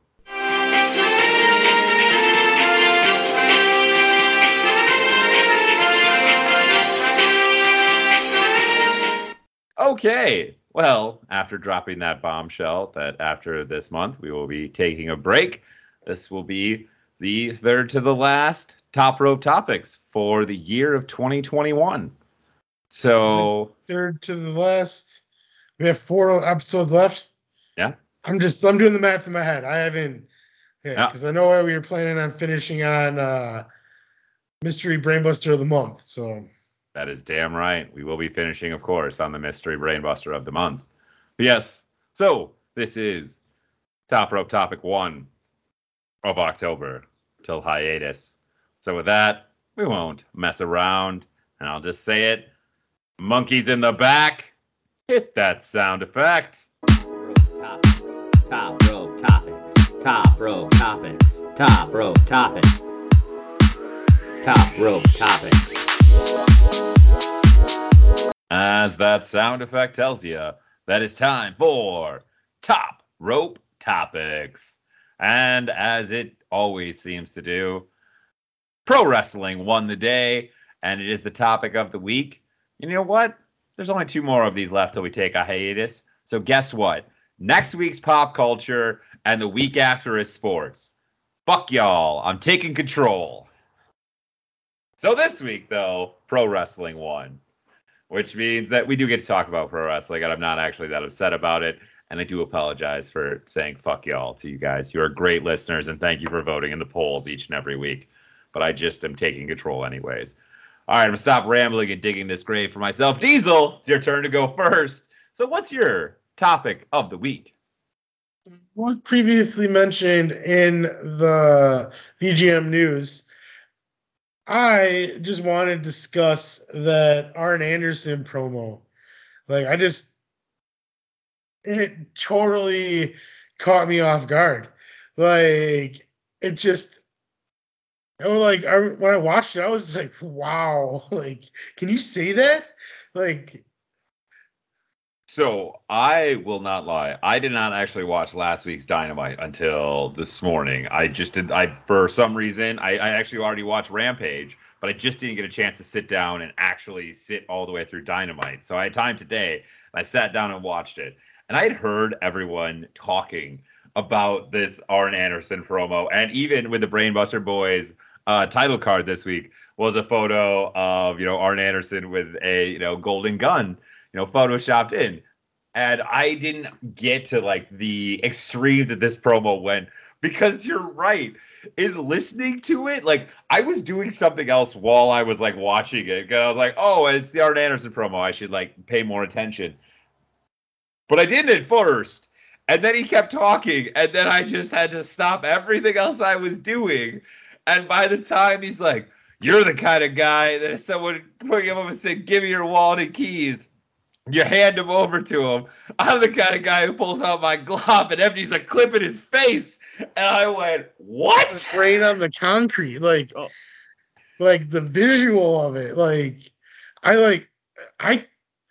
Okay, well, after dropping that bombshell that after this month we will be taking a break, this will be the third to the last Top Rope Topics for the year of twenty twenty-one. So third to the last. We have four episodes left. Yeah. I'm just I'm doing the math in my head. I haven't because yeah, I know we were planning on finishing on uh, Mystery Brainbuster of the Month. So that is damn right. We will be finishing, of course, on the Mystery Brainbuster of the Month. But yes, so this is Top Rope Topic one of October till hiatus. So with that, we won't mess around, and I'll just say it. Monkeys in the back, hit that sound effect. Top Rope Topics, Top Rope Topics, Top Rope Topics, Top Rope Topics. As that sound effect tells you, that is time for Top Rope Topics. And as it always seems to do, pro wrestling won the day, and it is the topic of the week. You know what? There's only two more of these left till we take a hiatus. So guess what? Next week's pop culture, and the week after is sports. Fuck y'all. I'm taking control. So this week, though, pro wrestling won, which means that we do get to talk about pro wrestling, and I'm not actually that upset about it. And I do apologize for saying fuck y'all to you guys. You're great listeners, and thank you for voting in the polls each and every week. But I just am taking control anyways. All right, I'm going to stop rambling and digging this grave for myself. Diesel, it's your turn to go first. So what's your topic of the week? what previously mentioned in the V G M news, I just want to discuss that Arn Anderson promo. Like, I just, it totally caught me off guard. Like, it just, I was like, I, when I watched it, I was like, wow. Like, can you say that? Like, So I will not lie. I did not actually watch last week's Dynamite until this morning. I just did. I for some reason I, I actually already watched Rampage, but I just didn't get a chance to sit down and actually sit all the way through Dynamite. So I had time today, and I sat down and watched it. And I had heard everyone talking about this Arn Anderson promo, and even with the Brainbuster Boys uh, title card this week was a photo of you know Arn Anderson with a you know golden gun, you know, photoshopped in. And I didn't get to like the extreme that this promo went, because you're right. In listening to it, like I was doing something else while I was like watching it. Because I was like, oh, it's the Arn Anderson promo. I should like pay more attention. But I didn't at first. And then he kept talking. And then I just had to stop everything else I was doing. And by the time he's like, you're the kind of guy that if someone put him up and said, give me your wallet and keys, you hand him over to him. I'm the kind of guy who pulls out my glove and empties a clip in his face. And I went, what? Spraying on the concrete. Like, oh. like the visual of it. Like, I like, I,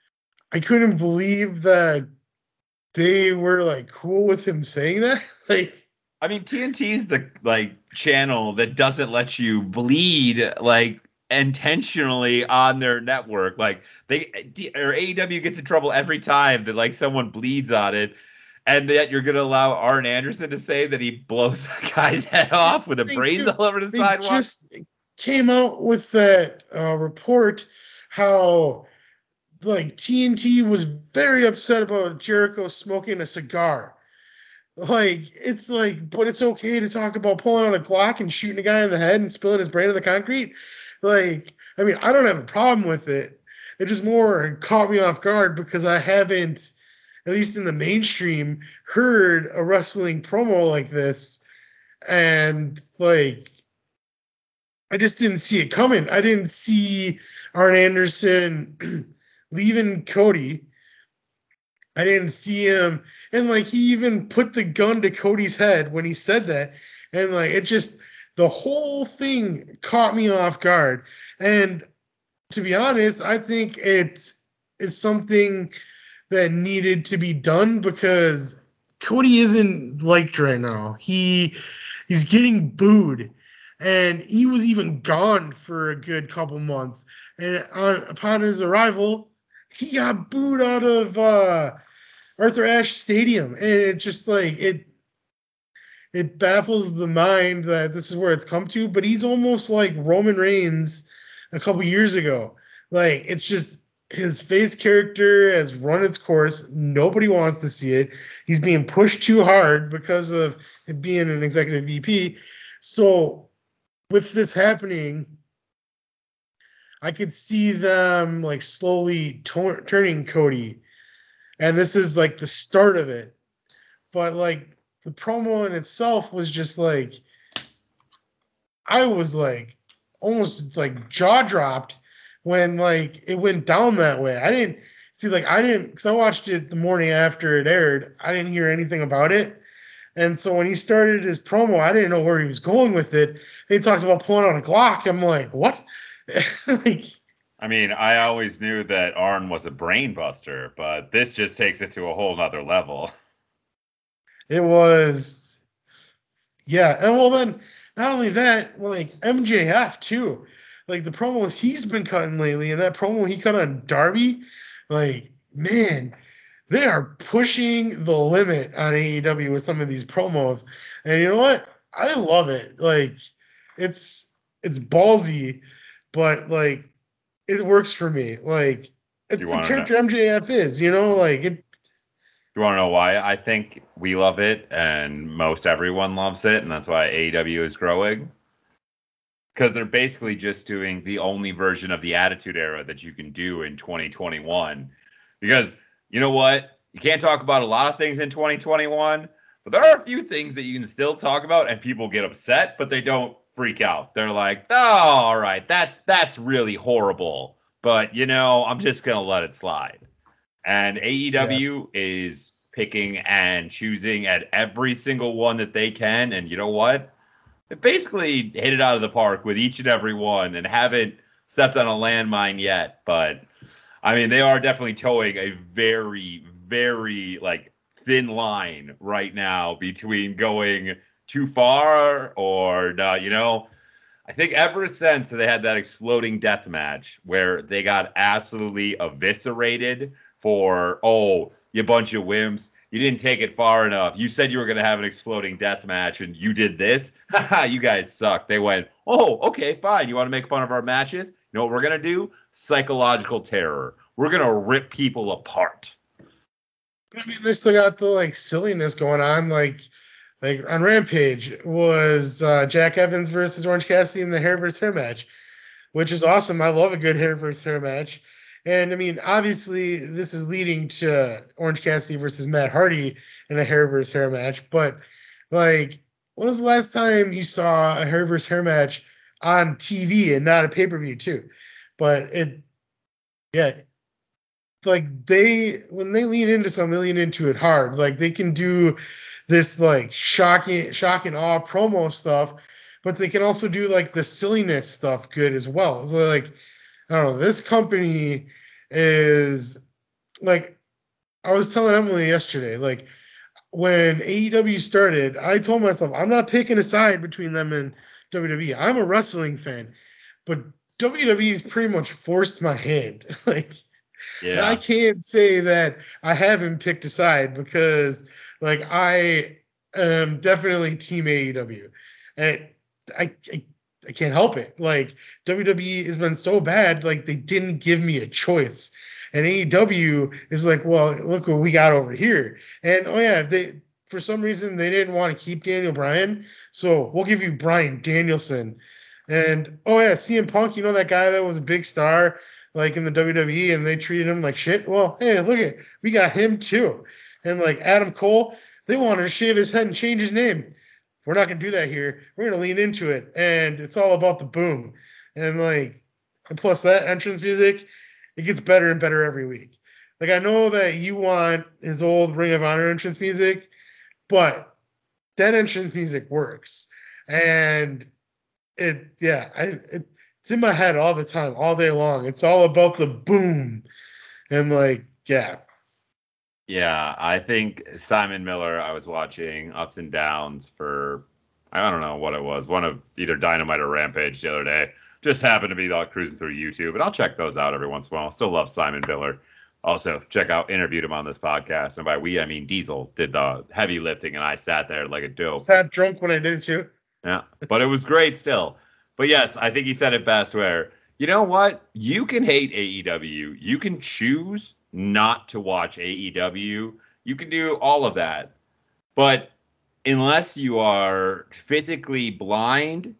I couldn't believe that they were like cool with him saying that. Like, I mean, T N T's the like channel that doesn't let you bleed like intentionally on their network. Like they or A E W gets in trouble every time that like someone bleeds on it, and that you're gonna allow Arn Anderson to say that he blows a guy's head off with the brains all over the they sidewalk. Just came out with that uh, report how like T N T was very upset about Jericho smoking a cigar. Like, it's like, but it's okay to talk about pulling out a Glock and shooting a guy in the head and spilling his brain in the concrete. Like, I mean, I don't have a problem with it. It just more caught me off guard because I haven't, at least in the mainstream, heard a wrestling promo like this. And, like, I just didn't see it coming. I didn't see Arn Anderson leaving Cody. I didn't see him. And, like, he even put the gun to Cody's head when he said that. And, like, it just, the whole thing caught me off guard. And to be honest, I think it is something that needed to be done because Cody isn't liked right now. He he's getting booed. And he was even gone for a good couple months. And on, upon his arrival, he got booed out of uh, Arthur Ashe Stadium. And it just like, it it baffles the mind that this is where it's come to. But he's almost like Roman Reigns a couple years ago. Like, it's just his face character has run its course. Nobody wants to see it. He's being pushed too hard because of it being an executive V P. So with this happening, I could see them like slowly to- turning Cody. And this is like the start of it. But like the promo in itself was just like, I was like almost like jaw dropped when like it went down that way. I didn't see like I didn't because I watched it the morning after it aired. I didn't hear anything about it. And so when he started his promo, I didn't know where he was going with it. And he talks about pulling out a Glock. I'm like, what? Like, I mean, I always knew that Arn was a brain buster, but this just takes it to a whole nother level. It was, yeah. And well, then not only that, like M J F too. Like the promos he's been cutting lately, and that promo he cut on Darby, like, man, they are pushing the limit on A E W with some of these promos. And you know what? I love it. Like, it's it's ballsy, but like it works for me. Like, it's the character know? M J F is, you know, like it. You want to know why I think we love it and most everyone loves it, and that's why A E W is growing? Because they're basically just doing the only version of the Attitude Era that you can do in twenty twenty-one. Because you know what? You can't talk about a lot of things in twenty twenty-one, But there are a few things that you can still talk about and people get upset, but they don't freak out. They're like, oh, all right, that's that's really horrible. But, you know, I'm just going to let it slide. And A E W yeah. is picking and choosing at every single one that they can. And you know what? They basically hit it out of the park with each and every one and haven't stepped on a landmine yet. But, I mean, they are definitely towing a very, very, like, thin line right now between going too far or not, you know. I think ever since they had that exploding death match where they got absolutely eviscerated for, oh, you bunch of wimps, you didn't take it far enough. You said you were going to have an exploding death match and you did this. Haha, you guys suck. They went, oh, okay, fine. You want to make fun of our matches? You know what we're going to do? Psychological terror. We're going to rip people apart. I mean, they still got the, like, silliness going on, like, Like on Rampage was uh, Jack Evans versus Orange Cassidy in the hair versus hair match, which is awesome. I love a good hair versus hair match. And I mean, obviously, this is leading to Orange Cassidy versus Matt Hardy in a hair versus hair match. But like, when was the last time you saw a hair versus hair match on T V and not a pay per view too? But it, yeah. Like they, when they lean into something, they lean into it hard. Like they can do this like shocking, shock and awe promo stuff, but they can also do like the silliness stuff good as well. So like, I don't know, this company is like, I was telling Emily yesterday, like when A E W started, I told myself, I'm not picking a side between them and W W E. I'm a wrestling fan, but W W E's pretty much forced my hand. Like, yeah. I can't say that I haven't picked a side because like I am definitely team A E W. And I, I I can't help it. Like W W E has been so bad, like they didn't give me a choice. And A E W is like, well, look what we got over here. And oh yeah, they for some reason they didn't want to keep Daniel Bryan, so we'll give you Bryan Danielson. And oh yeah, C M Punk, you know that guy that was a big star like in the W W E and they treated him like shit? Well, hey, look at we got him too. And like Adam Cole, they wanted to shave his head and change his name. We're not going to do that here. We're going to lean into it. And it's all about the boom. And like, and plus that entrance music, it gets better and better every week. Like I know that you want his old Ring of Honor entrance music, but that entrance music works. And it, yeah, I, it, it's in my head all the time, all day long. It's all about the boom. And like, yeah. Yeah, I think Simon Miller, I was watching Ups and Downs for, I don't know what it was, one of either Dynamite or Rampage the other day. Just happened to be like cruising through YouTube, and I'll check those out every once in a while. Still love Simon Miller. Also, check out, interviewed him on this podcast. And by we, I mean Diesel did the heavy lifting, and I sat there like a dope. Sat drunk when I did it too. Yeah, but it was great still. But yes, I think he said it best where, you know what? You can hate A E W. You can choose not to watch A E W. You can do all of that. But unless you are physically blind,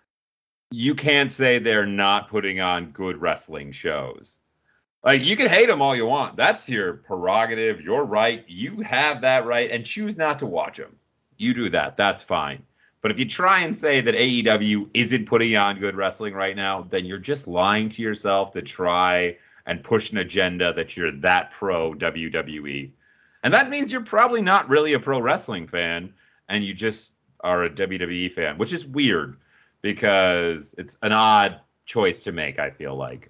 you can't say they're not putting on good wrestling shows. Like, you can hate them all you want. That's your prerogative. You're right. You have that right. And choose not to watch them. You do that. That's fine. But if you try and say that A E W isn't putting on good wrestling right now, then you're just lying to yourself to try and push an agenda that you're that pro W W E. And that means you're probably not really a pro wrestling fan, and you just are a W W E fan, which is weird because it's an odd choice to make, I feel like.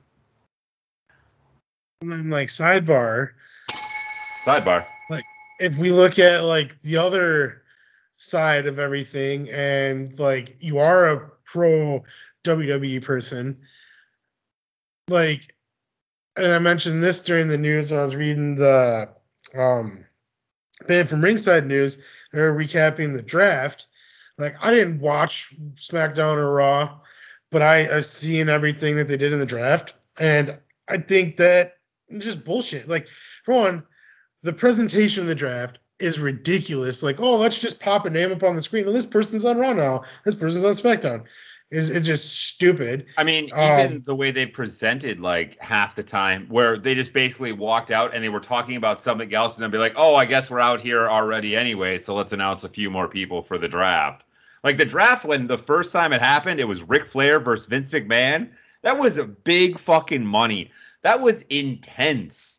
And like sidebar. Sidebar. Like if we look at like the other side of everything and like you are a pro W W E person, like, and I mentioned this during the news when I was reading the um band from Ringside News, they're recapping the draft. Like I didn't watch SmackDown or Raw, but I, I've seen everything that they did in the draft, and I think that it's just bullshit. Like for one, the presentation of the draft is ridiculous. Like, oh, let's just pop a name up on the screen. Well, this person's on Raw now. This person's on SmackDown. is it's just stupid. I mean, Um, even the way they presented, like half the time, where they just basically walked out and they were talking about something else, and then be like, "Oh, I guess we're out here already anyway, so let's announce a few more people for the draft." Like the draft, when the first time it happened, it was Ric Flair versus Vince McMahon. That was a big fucking money. That was intense.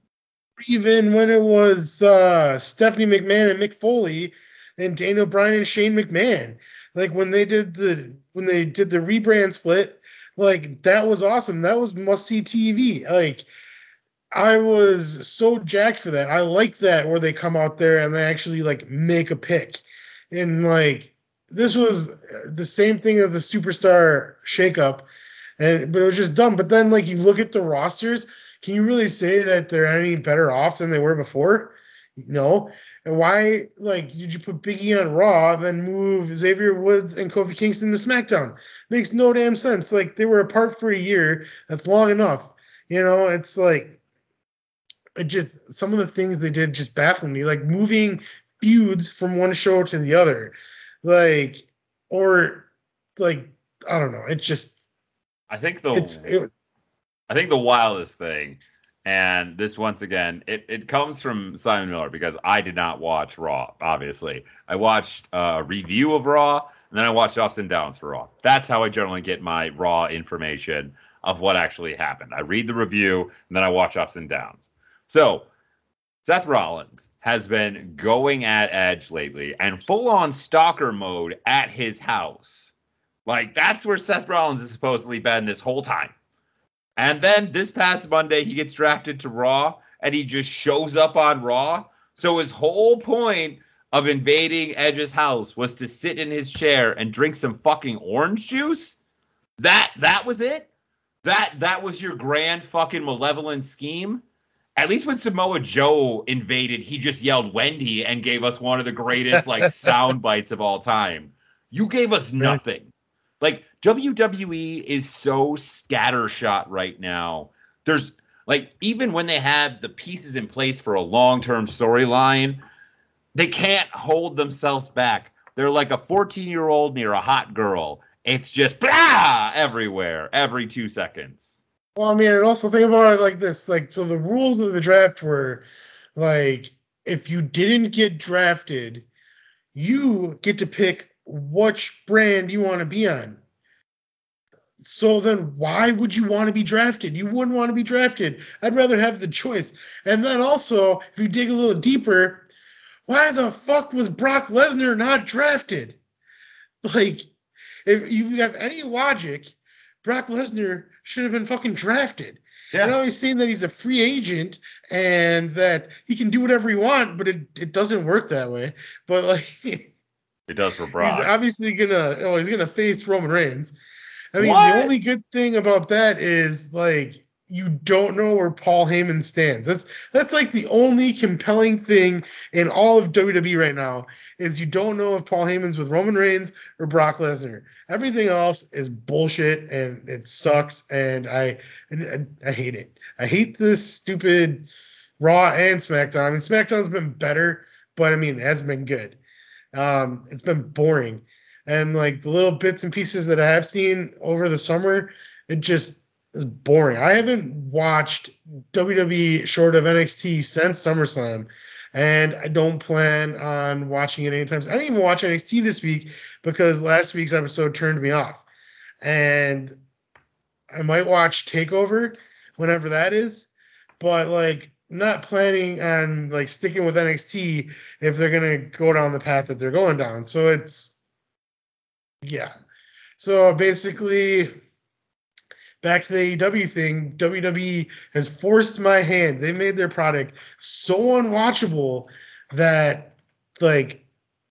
Even when it was uh, Stephanie McMahon and Mick Foley and Daniel Bryan and Shane McMahon, like when they did the when they did the rebrand split, like that was awesome. That was must see T V. Like I was so jacked for that. I like that where they come out there and they actually like make a pick, and like this was the same thing as the Superstar shakeup, and but it was just dumb. But then like you look at the rosters. Can you really say that they're any better off than they were before? No. And why, like, did you put Big E on Raw, then move Xavier Woods and Kofi Kingston to SmackDown? Makes no damn sense. Like, they were apart for a year. That's long enough. You know, it's like, it just, some of the things they did just baffled me. Like, moving feuds from one show to the other. Like, or, like, I don't know. It just, I think the. it's, it, I think the wildest thing, and this once again, it, it comes from Simon Miller because I did not watch Raw, obviously. I watched a review of Raw, and then I watched Ups and Downs for Raw. That's how I generally get my Raw information of what actually happened. I read the review, and then I watch Ups and Downs. So, Seth Rollins has been going at Edge lately, and full-on stalker mode at his house. Like, that's where Seth Rollins has supposedly been this whole time. And then this past Monday, he gets drafted to Raw, and he just shows up on Raw. So his whole point of invading Edge's house was to sit in his chair and drink some fucking orange juice? That that was it? That that was your grand fucking malevolent scheme? At least when Samoa Joe invaded, he just yelled Wendy and gave us one of the greatest like sound bites of all time. You gave us nothing. Like, W W E is so scattershot right now. There's, like, even when they have the pieces in place for a long-term storyline, they can't hold themselves back. They're like a fourteen-year-old near a hot girl. It's just blah everywhere, every two seconds. Well, I mean, and also think about it like this. Like, so the rules of the draft were, like, if you didn't get drafted, you get to pick which brand you want to be on. So then why would you want to be drafted? You wouldn't want to be drafted. I'd rather have the choice. And then also, if you dig a little deeper, why the fuck was Brock Lesnar not drafted? Like, if you have any logic, Brock Lesnar should have been fucking drafted. Yeah. Now he's saying that he's a free agent and that he can do whatever he wants, but it, it doesn't work that way. But like, it does for Brock. He's obviously gonna oh he's gonna face Roman Reigns. I mean, what? The only good thing about that is like you don't know where Paul Heyman stands. That's that's like the only compelling thing in all of W W E right now is you don't know if Paul Heyman's with Roman Reigns or Brock Lesnar. Everything else is bullshit and it sucks and I I, I hate it. I hate this stupid Raw and SmackDown. I mean, SmackDown's been better, but I mean, it hasn't been good. Um, it's been boring. And like the little bits and pieces that I have seen over the summer, it just is boring. I haven't watched W W E short of N X T since SummerSlam, and I don't plan on watching it anytime soon. I didn't even watch N X T this week because last week's episode turned me off. And I might watch TakeOver whenever that is, but like not planning on like sticking with N X T if they're gonna go down the path that they're going down. So it's yeah. So basically, back to the A E W thing, W W E has forced my hand. They made their product so unwatchable that, like,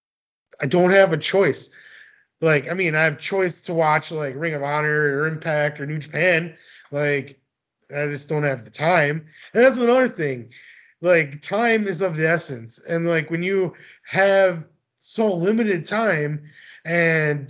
I don't have a choice. Like, I mean, I have choice to watch, like, Ring of Honor or Impact or New Japan. Like, I just don't have the time. And that's another thing. Like, time is of the essence. And, like, when you have so limited time and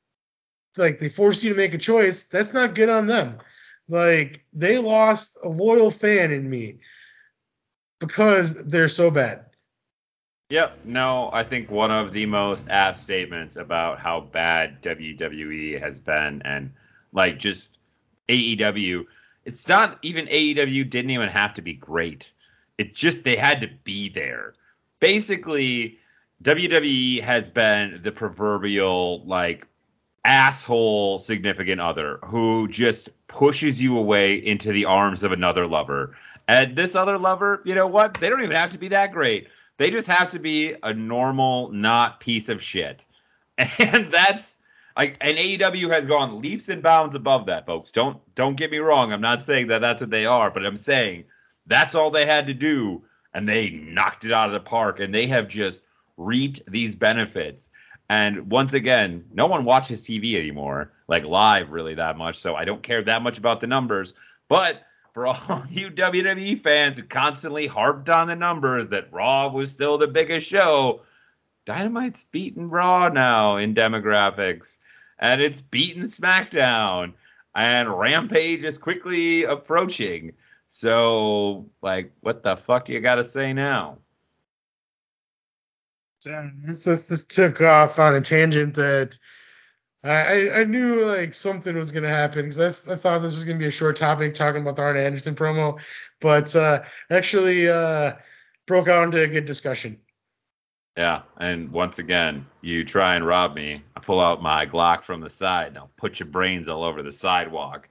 like they force you to make a choice, that's not good on them. Like they lost a loyal fan in me because they're so bad. Yep. No, I think one of the most apt statements about how bad W W E has been, and like just A E W. It's not even A E W didn't even have to be great. It just they had to be there. Basically, W W E has been the proverbial like asshole significant other who just pushes you away into the arms of another lover. And this other lover, you know what? They don't even have to be that great. They just have to be a normal, not piece of shit. And that's like, and A E W has gone leaps and bounds above that, folks. Don't don't get me wrong. I'm not saying that that's what they are, but I'm saying that's all they had to do, and they knocked it out of the park. And they have just reaped these benefits. And once again, no one watches T V anymore, like live really that much. So I don't care that much about the numbers. But for all you W W E fans who constantly harped on the numbers that Raw was still the biggest show, Dynamite's beating Raw now in demographics. And it's beating SmackDown. And Rampage is quickly approaching. So, like, what the fuck do you got to say now? This just took off on a tangent that I, I knew like something was going to happen because I, I thought this was going to be a short topic talking about the Arn Anderson promo, but uh, actually uh, broke out into a good discussion. Yeah, and once again, you try and rob me. I pull out my Glock from the side, and I'll put your brains all over the sidewalk.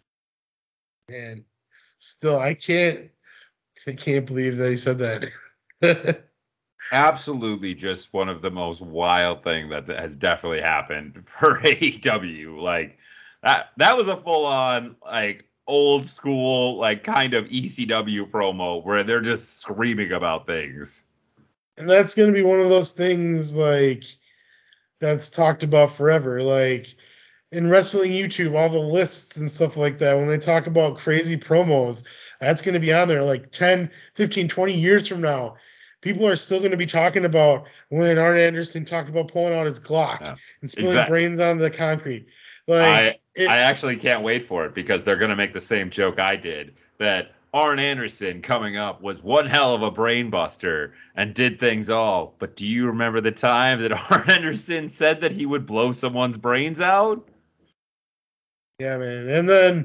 Man, still, I can't, I can't believe that he said that. Absolutely, just one of the most wild thing that has definitely happened for A E W. Like that, that was a full-on like old school, like kind of E C W promo where they're just screaming about things. And that's going to be one of those things like that's talked about forever. Like in wrestling YouTube, all the lists and stuff like that, when they talk about crazy promos, that's going to be on there like ten, fifteen, twenty years from now. People are still going to be talking about when Arn Anderson talked about pulling out his Glock yeah, and spilling exactly. brains on the concrete. Like I, it, I actually can't wait for it because they're going to make the same joke I did, that Arn Anderson coming up was one hell of a brain buster and did things all. But do you remember the time that Arn Anderson said that he would blow someone's brains out? Yeah, man. And then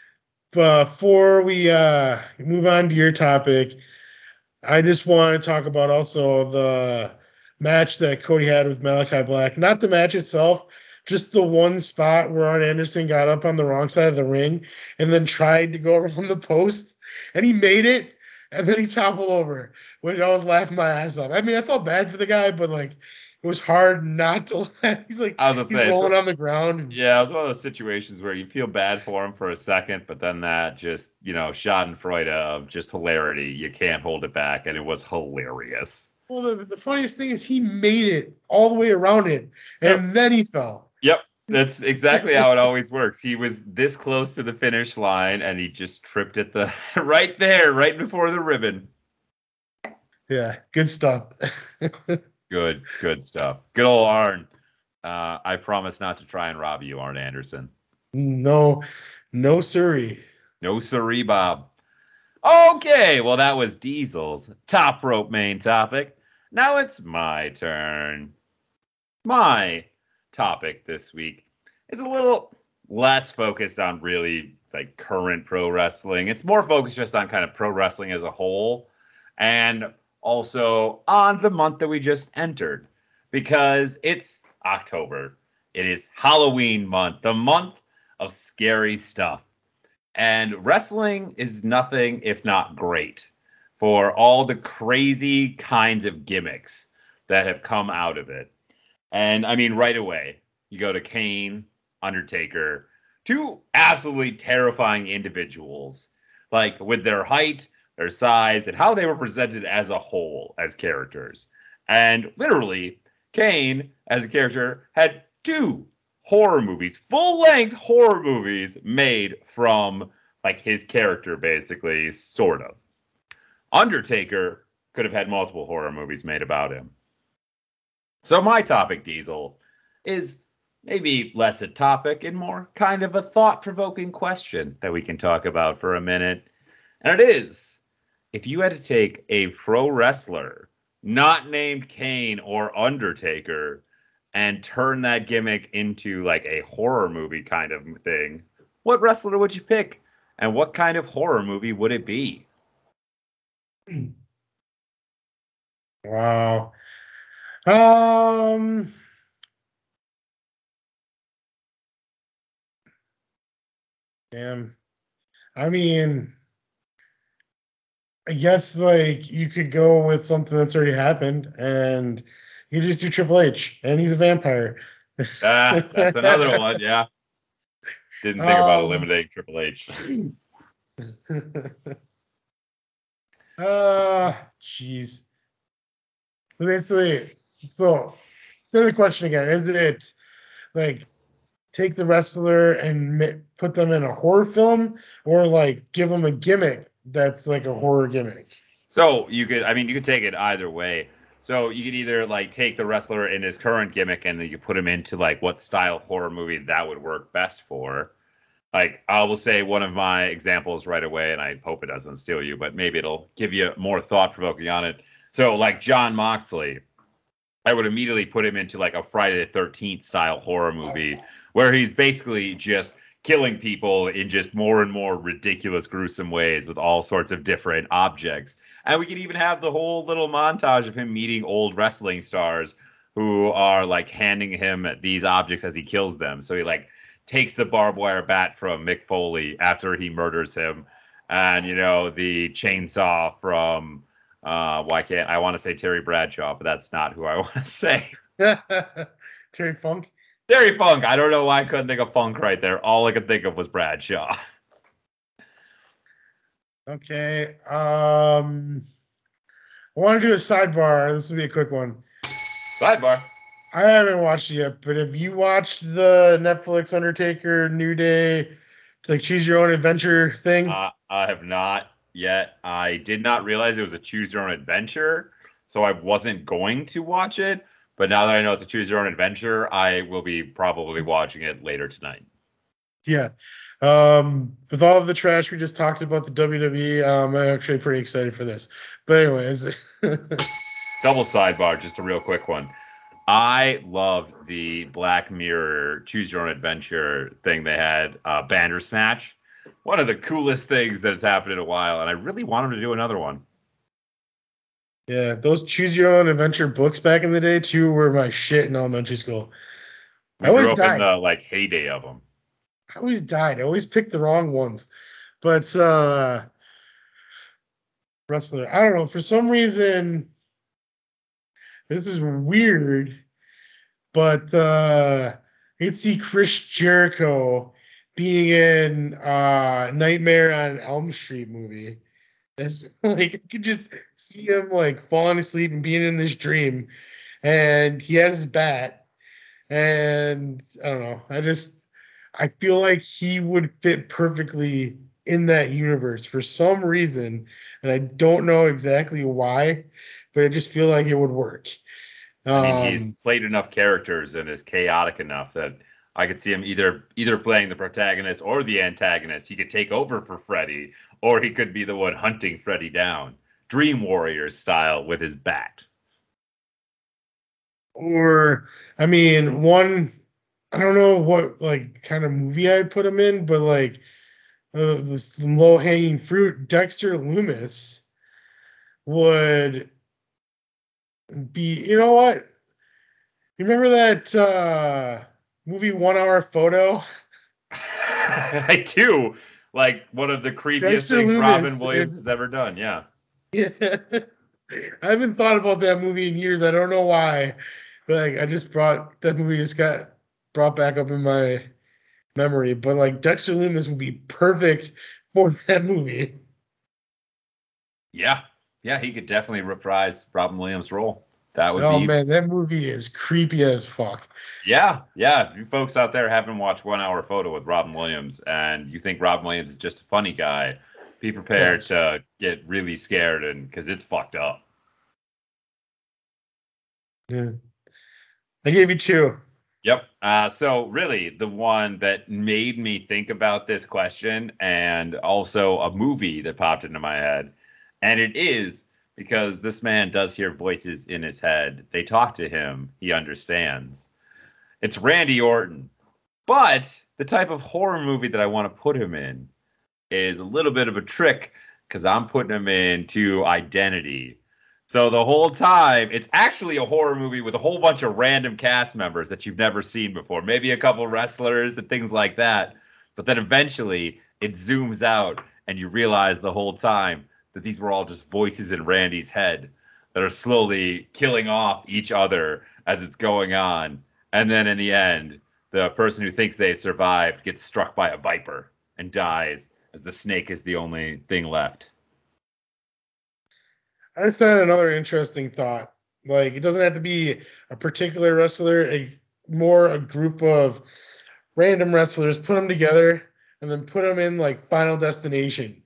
before we uh, move on to your topic, I just want to talk about also the match that Cody had with Malachi Black. Not the match itself, just the one spot where Arn Anderson got up on the wrong side of the ring and then tried to go around the post, and he made it, and then he toppled over, which I was laughing my ass off. I mean, I felt bad for the guy, but, like, it was hard not to laugh. He's, like, he's say, rolling on the ground. Yeah, it was one of those situations where you feel bad for him for a second, but then that just, you know, schadenfreude of just hilarity. You can't hold it back, and it was hilarious. Well, the, the funniest thing is he made it all the way around it, and yep. then he fell. Yep, that's exactly how it always works. He was this close to the finish line, and he just tripped at the right there, right before the ribbon. Yeah, good stuff. Good, good stuff. Good old Arn. Uh, I promise not to try and rob you, Arn Anderson. No, no siree. No siree, Bob. Okay, well, that was Diesel's top rope main topic. Now it's my turn. My topic this week is a little less focused on really like current pro wrestling. It's more focused just on kind of pro wrestling as a whole, and also on the month that we just entered, because it's October. It is Halloween month, the month of scary stuff. And wrestling is nothing if not great for all the crazy kinds of gimmicks that have come out of it. And I mean, right away, you go to Kane, Undertaker, two absolutely terrifying individuals, like with their height, their size, and how they were presented as a whole as characters. And literally, Kane, as a character, had two horror movies, full-length horror movies made from, like, his character, basically, sort of. Undertaker could have had multiple horror movies made about him. So my topic, Diesel, is maybe less a topic and more kind of a thought-provoking question that we can talk about for a minute. And it is, if you had to take a pro wrestler not named Kane or Undertaker, and turn that gimmick into like a horror movie kind of thing, what wrestler would you pick? And what kind of horror movie would it be? Wow. Um. Damn. I mean, I guess like you could go with something that's already happened, and you could just do Triple H, and he's a vampire. Ah, that's another one. Yeah. Didn't think about Um, eliminating Triple H. uh, jeez. Basically, so the other question again is it like take the wrestler and ma- put them in a horror film, or like give them a gimmick that's like a horror gimmick? So you could, I mean, you could take it either way. So you could either like take the wrestler in his current gimmick and then you put him into like what style horror movie that would work best for. Like I will say one of my examples right away, and I hope it doesn't steal you, but maybe it'll give you more thought provoking on it. So like John Moxley, I would immediately put him into like a Friday the thirteenth style horror movie where he's basically just killing people in just more and more ridiculous, gruesome ways with all sorts of different objects. And we could even have the whole little montage of him meeting old wrestling stars who are like handing him these objects as he kills them. So he like takes the barbed wire bat from Mick Foley after he murders him, and you know the chainsaw from uh why can't I want to say Terry Bradshaw, but that's not who I want to say. Terry Funk. Terry Funk. I don't know why I couldn't think of Funk right there. All I could think of was Bradshaw. Okay. Um, I want to do a sidebar. This will be a quick one. Sidebar. I haven't watched it yet, but have you watched the Netflix Undertaker New Day, like choose your own adventure thing? Uh, I have not yet. I did not realize it was a choose your own adventure, so I wasn't going to watch it. But now that I know it's a choose your own adventure, I will be probably watching it later tonight. Yeah. Um, with all of the trash we just talked about the W W E, um, I'm actually pretty excited for this. But anyways. Double sidebar, just a real quick one. I loved the Black Mirror Choose Your Own Adventure thing they had, uh, Bandersnatch. One of the coolest things that has happened in a while, and I really want them to do another one. Yeah, those choose your own adventure books back in the day too were my shit in elementary school. We I always grew up died. in the like heyday of them. I always died. I always picked the wrong ones. But uh wrestler, I don't know, for some reason this is weird, but uh I could see Chris Jericho being in uh Nightmare on Elm Street movie. It's like I could just see him like falling asleep and being in this dream, and he has his bat, and I don't know. I just I feel like he would fit perfectly in that universe for some reason, and I don't know exactly why, but I just feel like it would work. I mean, Um, he's played enough characters and is chaotic enough that I could see him either either playing the protagonist or the antagonist. He could take over for Freddy, or he could be the one hunting Freddy down, Dream Warrior style with his bat. Or I mean, one I don't know what like kind of movie I'd put him in, but like uh, some low hanging fruit, Dexter Loomis would be. You know what? You remember that uh, movie One Hour Photo? I do. Like one of the creepiest Dexter things Loomis Robin Williams is- has ever done. Yeah. Yeah. I haven't thought about that movie in years. I don't know why. But like I just brought that movie just got brought back up in my memory. But like Dexter Loomis would be perfect for that movie. Yeah. Yeah, he could definitely reprise Robin Williams' role. That would Oh be man, that movie is creepy as fuck. Yeah, yeah. If you folks out there haven't watched One Hour Photo with Robin Williams and you think Robin Williams is just a funny guy, be prepared to get really scared, and because it's fucked up. Yeah. I gave you two. Yep. Uh, so really, the one that made me think about this question, and also a movie that popped into my head, and it is because this man does hear voices in his head. They talk to him. He understands. It's Randy Orton. But the type of horror movie that I want to put him in is a little bit of a trick because I'm putting him into Identity. So the whole time, it's actually a horror movie with a whole bunch of random cast members that you've never seen before. Maybe a couple wrestlers and things like that. But then eventually it zooms out and you realize the whole time that these were all just voices in Randy's head that are slowly killing off each other as it's going on. And then in the end, the person who thinks they survived gets struck by a viper and dies as the snake is the only thing left. I just had another interesting thought. Like, it doesn't have to be a particular wrestler, a more a group of random wrestlers, put them together, and then put them in, like, Final Destination.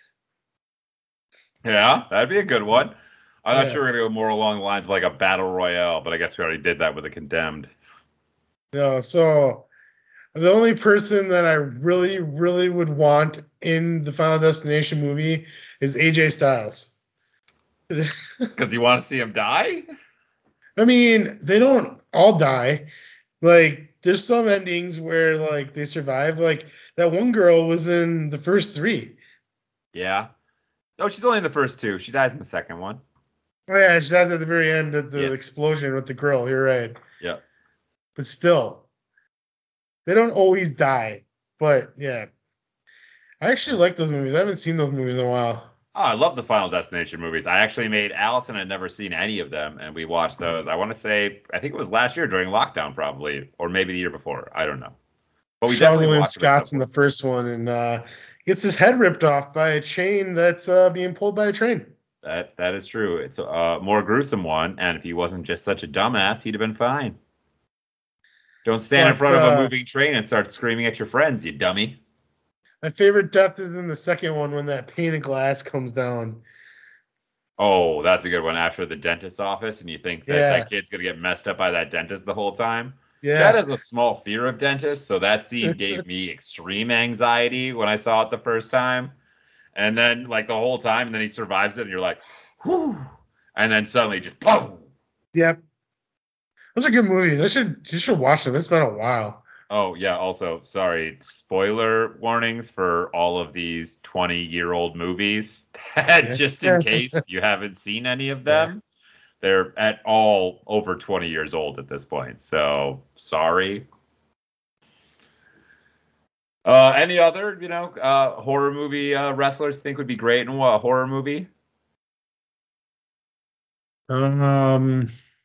Yeah, that'd be a good one. I thought Yeah. you were going to go more along the lines of like a battle royale, but I guess we already did that with the Condemned. No, so the only person that I really, really would want in the Final Destination movie is A J Styles. Because you want to see him die? I mean, they don't all die. Like, there's some endings where, like, they survive. Like, that one girl was in the first three. Yeah. Oh, she's only in the first two. She dies in the second one. Oh, yeah, she dies at the very end of the Yes. explosion with the girl. You're right. Yeah. But still, they don't always die. But, yeah. I actually like those movies. I haven't seen those movies in a while. Oh, I love the Final Destination movies. I actually made Allison had never seen any of them, and we watched those. I want to say, I think it was last year during lockdown, probably, or maybe the year before. I don't know. But we Sean definitely William watched them at Scott's some in the first one and uh, gets his head ripped off by a chain that's uh, being pulled by a train. That that is true. It's a more gruesome one, and if he wasn't just such a dumbass, he'd have been fine. Don't stand in But, front of a uh, moving train and start screaming at your friends, you dummy. My favorite death is in the second one when that pane of glass comes down. Oh, that's a good one. After the dentist office, and you think that Yeah. that kid's gonna get messed up by that dentist the whole time. Yeah. Chad has a small fear of dentists, so that scene gave me extreme anxiety when I saw it the first time. And then, like, the whole time, and then he survives it, and you're like, whew. And then suddenly just, boom. Yep. Those are good movies. I should you should watch them. It's been a while. Oh, yeah, also, sorry, spoiler warnings for all of these twenty-year-old movies. Yeah. Just in case you haven't seen any of them. They're at all over twenty years old at this point, so sorry. Uh, any other, you know, uh, horror movie uh, wrestlers think would be great in a horror movie? Um,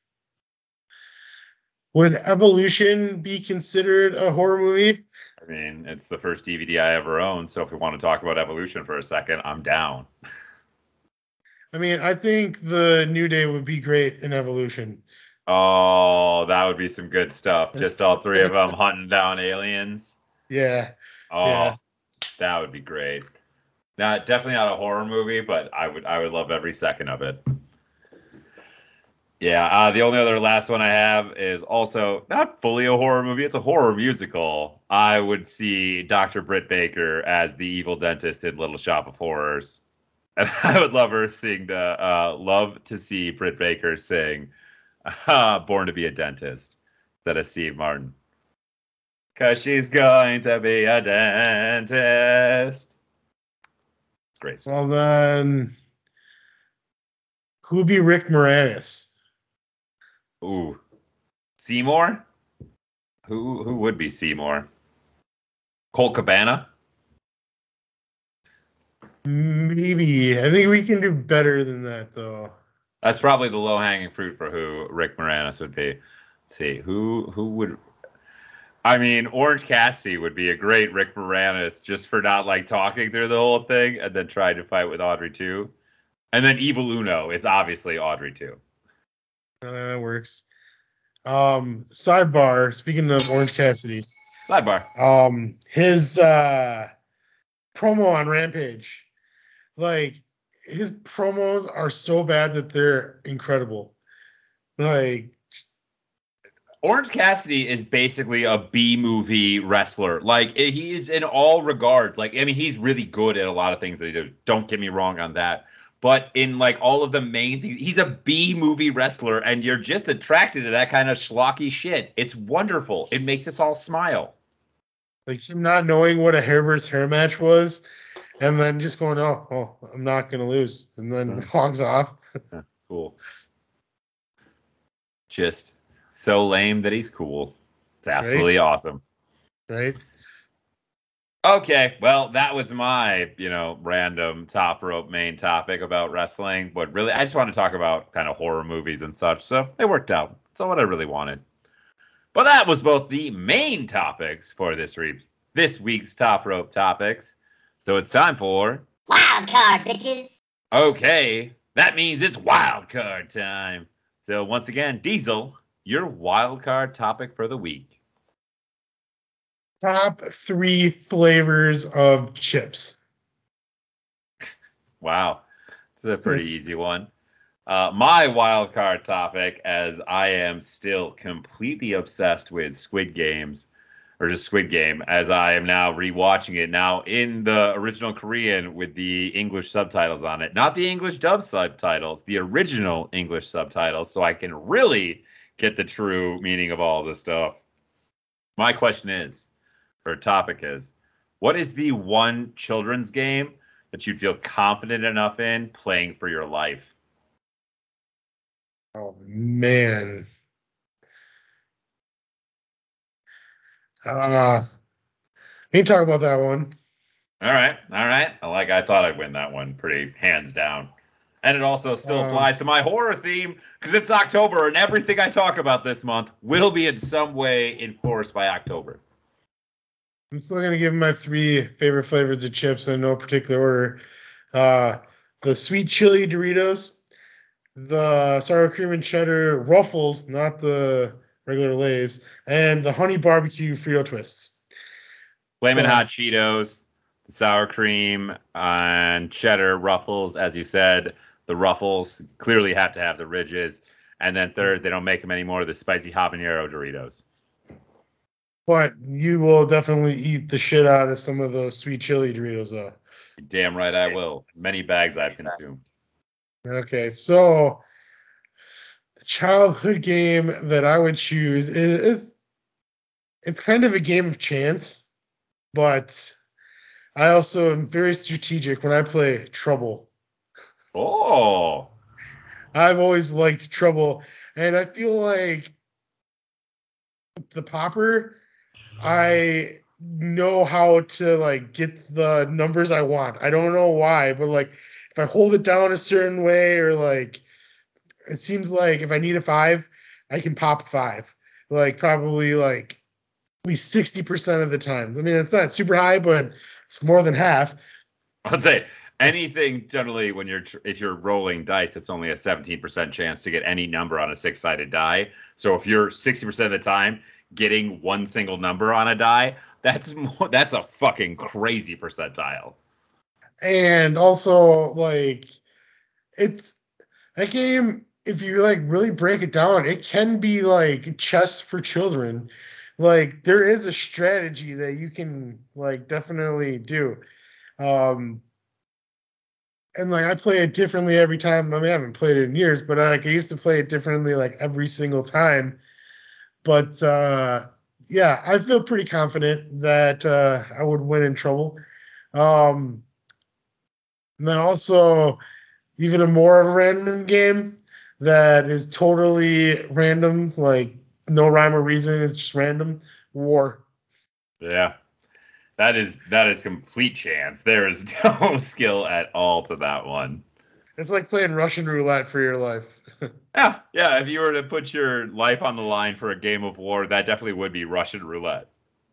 would Evolution be considered a horror movie? I mean, it's the first D V D I ever owned, so if we want to talk about Evolution for a second, I'm down. I mean, I think the New Day would be great in Evolution. Oh, that would be some good stuff. Just all three of them hunting down aliens. Yeah. Oh, Yeah. that would be great. Not definitely not a horror movie, but I would I would love every second of it. Yeah, uh, the only other last one I have is also not fully a horror movie. It's a horror musical. I would see Doctor Britt Baker as the evil dentist in Little Shop of Horrors. And I would love her sing the, uh, love to see Britt Baker sing uh, Born to be a Dentist instead of Steve Martin. Because she's going to be a dentist. It's great stuff. Well, then, who would be Rick Moranis? Ooh. Seymour? Who who would be Seymour? Colt Cabana? Maybe. I think we can do better than that, though. That's probably the low-hanging fruit for who Rick Moranis would be. Let's see. Who who would... I mean, Orange Cassidy would be a great Rick Moranis just for not, like, talking through the whole thing and then trying to fight with Audrey, too. And then Evil Uno is obviously Audrey, too. Uh, that works. Um, sidebar, speaking of Orange Cassidy, Sidebar. um, his uh, promo on Rampage, like, his promos are so bad that they're incredible. Like, Orange Cassidy is basically a B-movie wrestler. Like, he is in all regards. Like, I mean, he's really good at a lot of things that he does. Don't get me wrong on that. but in like all of the main things, he's a B movie wrestler, and you're just attracted to that kind of schlocky shit. It's wonderful. It makes us all smile. Like him not knowing what a hair versus hair match was, and then just going, oh, oh I'm not gonna lose, and then walks off. Cool. Just so lame that he's cool. It's absolutely Right? awesome. Right? Okay, well, that was my, you know, random top rope main topic about wrestling. But really, I just want to talk about kind of horror movies and such. So it worked out. That's all what I really wanted. But that was both the main topics for this re- this week's top rope topics. So it's time for Wild card, bitches. okay. That means it's wild card time. So once again, Diesel, your wild card topic for the week. Top three flavors of chips. Wow, it's a pretty easy one. Uh, my wild card topic, as I am still completely obsessed with Squid Games, or just Squid Game, as I am now rewatching it now in the original Korean with the English subtitles on it. Not the English dub subtitles, the original English subtitles, so I can really get the true meaning of all this stuff. My question is, or topic is, what is the one children's game that you'd feel confident enough in playing for your life? Oh man. Uh we can talk about that one. All right, all right. Like I thought I'd win that one pretty hands down. And it also still Um, applies to my horror theme because it's October and everything I talk about this month will be in some way enforced by October. I'm still gonna give my three favorite flavors of chips in no particular order. Uh, the sweet chili Doritos, the sour cream and cheddar Ruffles, not the regular Lay's, and the honey barbecue Frito twists. Flamin' Uh, Hot Cheetos, the sour cream and cheddar Ruffles, as you said, the Ruffles clearly have to have the ridges. And then third, they don't make them anymore, the spicy habanero Doritos. But you will definitely eat the shit out of some of those sweet chili Doritos, though. Damn right I will. Many bags I've consumed. Okay, so the childhood game that I would choose is, is it's kind of a game of chance, but I also am very strategic when I play Trouble. Oh, I've always liked Trouble, and I feel like with the popper, I know how to like get the numbers I want. I don't know why, but like if I hold it down a certain way, or like it seems like if I need a five, I can pop five. Like probably like at least sixty percent of the time. I mean, it's not super high, but it's more than half. I'd say anything generally when you're tr- if you're rolling dice, it's only a seventeen percent chance to get any number on a six-sided die. So if you're sixty percent of the time getting one single number on a die, that's more, that's a fucking crazy percentile. And also like it's that game, if you like really break it down, it can be like chess for children. Like there is a strategy that you can like definitely do. Um and like I play it differently every time. I mean, I haven't played it in years, but like I used to play it differently like every single time. But uh yeah, I feel pretty confident that uh I would win in Trouble. Um and then also even a more of a random game that is totally random, like no rhyme or reason, it's just random. War. Yeah. That is that is complete chance. There is no skill at all to that one. It's like playing Russian roulette for your life. Yeah, yeah. If you were to put your life on the line for a game of war, that definitely would be Russian roulette.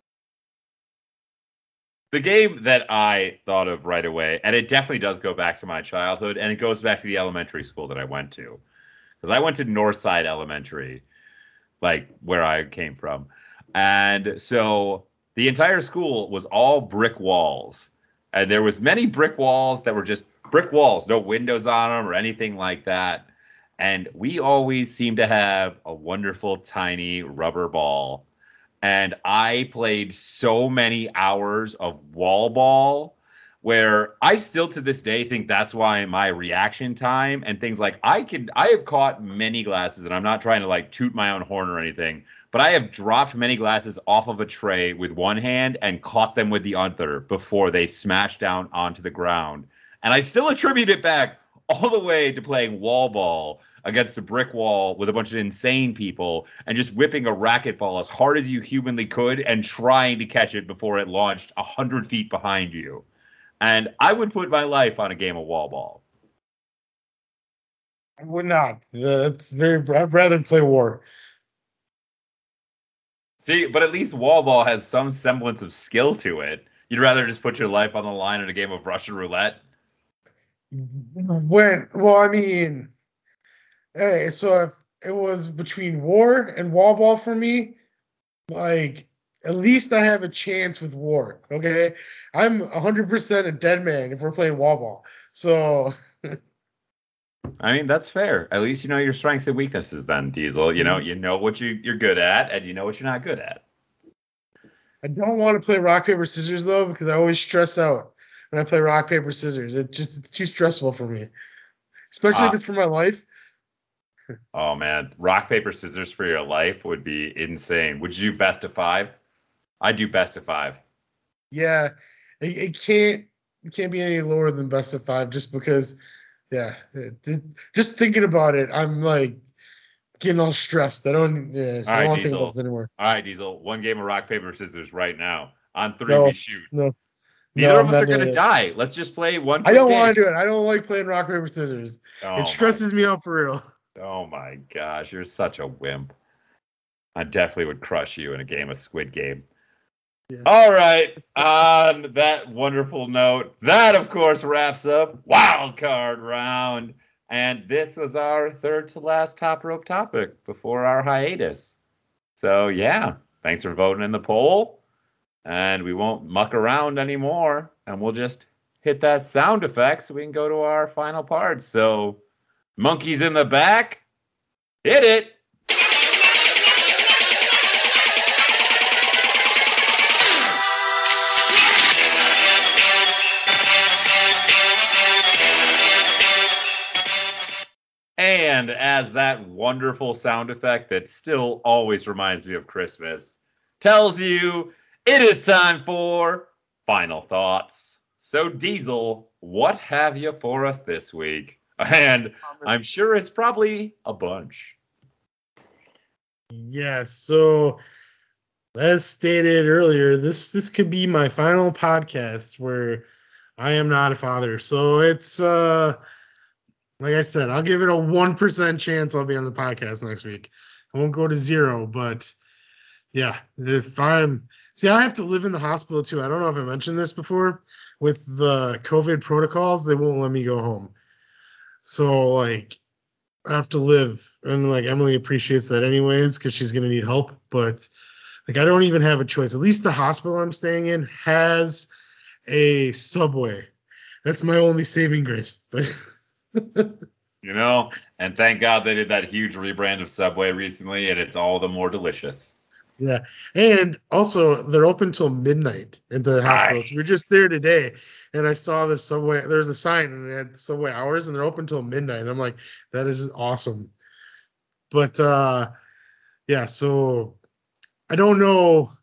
The game that I thought of right away, and it definitely does go back to my childhood, and it goes back to the elementary school that I went to. Because I went to Northside Elementary, like where I came from. And so the entire school was all brick walls. And there was many brick walls that were just brick walls, no windows on them or anything like that. And we always seemed to have a wonderful tiny rubber ball. And I played so many hours of wall ball where I still to this day think that's why my reaction time and things like I can I have caught many glasses, and I'm not trying to like toot my own horn or anything, but I have dropped many glasses off of a tray with one hand and caught them with the other before they smashed down onto the ground. And I still attribute it back all the way to playing wall ball against a brick wall with a bunch of insane people and just whipping a racquetball as hard as you humanly could and trying to catch it before it launched one hundred feet behind you. And I would put my life on a game of wall ball. I would not. That's very. I'd rather play war. See, but at least wall ball has some semblance of skill to it. You'd rather just put your life on the line in a game of Russian roulette? When, well, I mean, hey, so if it was between war and wall ball for me, like, at least I have a chance with war, okay? I'm one hundred percent a dead man if we're playing wall ball. So... I mean, that's fair. At least you know your strengths and weaknesses then, Diesel. You know, you know what you, you're good at, and you know what you're not good at. I don't want to play rock, paper, scissors, though, because I always stress out when I play rock, paper, scissors. It just it's too stressful for me, especially uh, if it's for my life. Oh, man. Rock, paper, scissors for your life would be insane. Would you do best of five? I'd do best of five. Yeah. It, it can't it can't be any lower than best of five just because, yeah. It, it, just thinking about it, I'm like getting all stressed. I don't, yeah, I don't right, want to think Diesel. about this anymore. All right, Diesel. One game of rock, paper, scissors right now. On three, no, we shoot. No. Neither no, of us I'm are going to it. die. Let's just play one. I don't game. want to do it. I don't like playing rock, paper, scissors. Oh, it stresses me out for real. Oh, my gosh. You're such a wimp. I definitely would crush you in a game of Squid Game. Yeah. All right. On that wonderful note, that, of course, wraps up Wild Card Round. And this was our third to last top rope topic before our hiatus. So, yeah, thanks for voting in the poll. And we won't muck around anymore. And we'll just hit that sound effect so we can go to our final part. So, monkeys in the back, hit it. And as that wonderful sound effect that still always reminds me of Christmas tells you, it is time for Final Thoughts. So, Diesel, what have you for us this week? And I'm sure it's probably a bunch. Yeah, so as stated earlier, this this could be my final podcast where I am not a father. So it's uh like I said, I'll give it a one percent chance I'll be on the podcast next week. I won't go to zero, but yeah, if I'm see, I have to live in the hospital too. I don't know if I mentioned this before. With the COVID protocols, they won't let me go home. So like I have to live, and like Emily appreciates that anyways because she's gonna need help. But like I don't even have a choice. At least the hospital I'm staying in has a Subway. That's my only saving grace. You know, and thank God they did that huge rebrand of Subway recently, and it's all the more delicious. Yeah, and also they're open till midnight at the hospital. Nice. We were just there today, and I saw the Subway. There's a sign, and it had Subway hours, and they're open till midnight. And I'm like, that is awesome. But uh, yeah, so I don't know.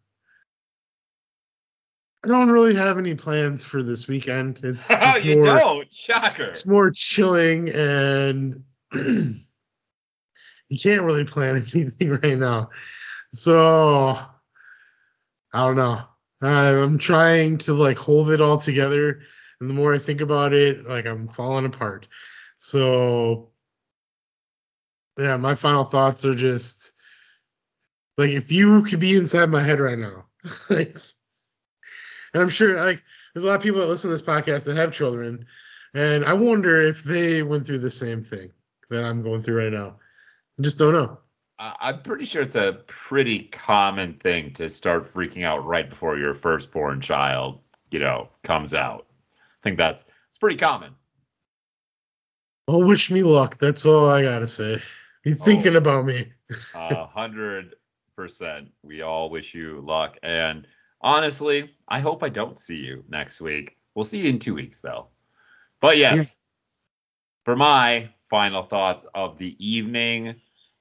I don't really have any plans for this weekend. It's Oh, just you more, don't? Shocker. It's more chilling, and you can't really plan anything right now. So I don't know. I'm trying to like hold it all together, and the more I think about it, like I'm falling apart. So yeah, my final thoughts are just like if you could be inside my head right now, like, and I'm sure like there's a lot of people that listen to this podcast that have children, and I wonder if they went through the same thing that I'm going through right now. I just don't know. I'm pretty sure it's a pretty common thing to start freaking out right before your firstborn child, you know, comes out. I think that's it's pretty common. Well, wish me luck. That's all I gotta say. Be thinking oh, about me. A hundred percent. We all wish you luck. And honestly, I hope I don't see you next week. We'll see you in two weeks, though. But yes, yeah. For my final thoughts of the evening,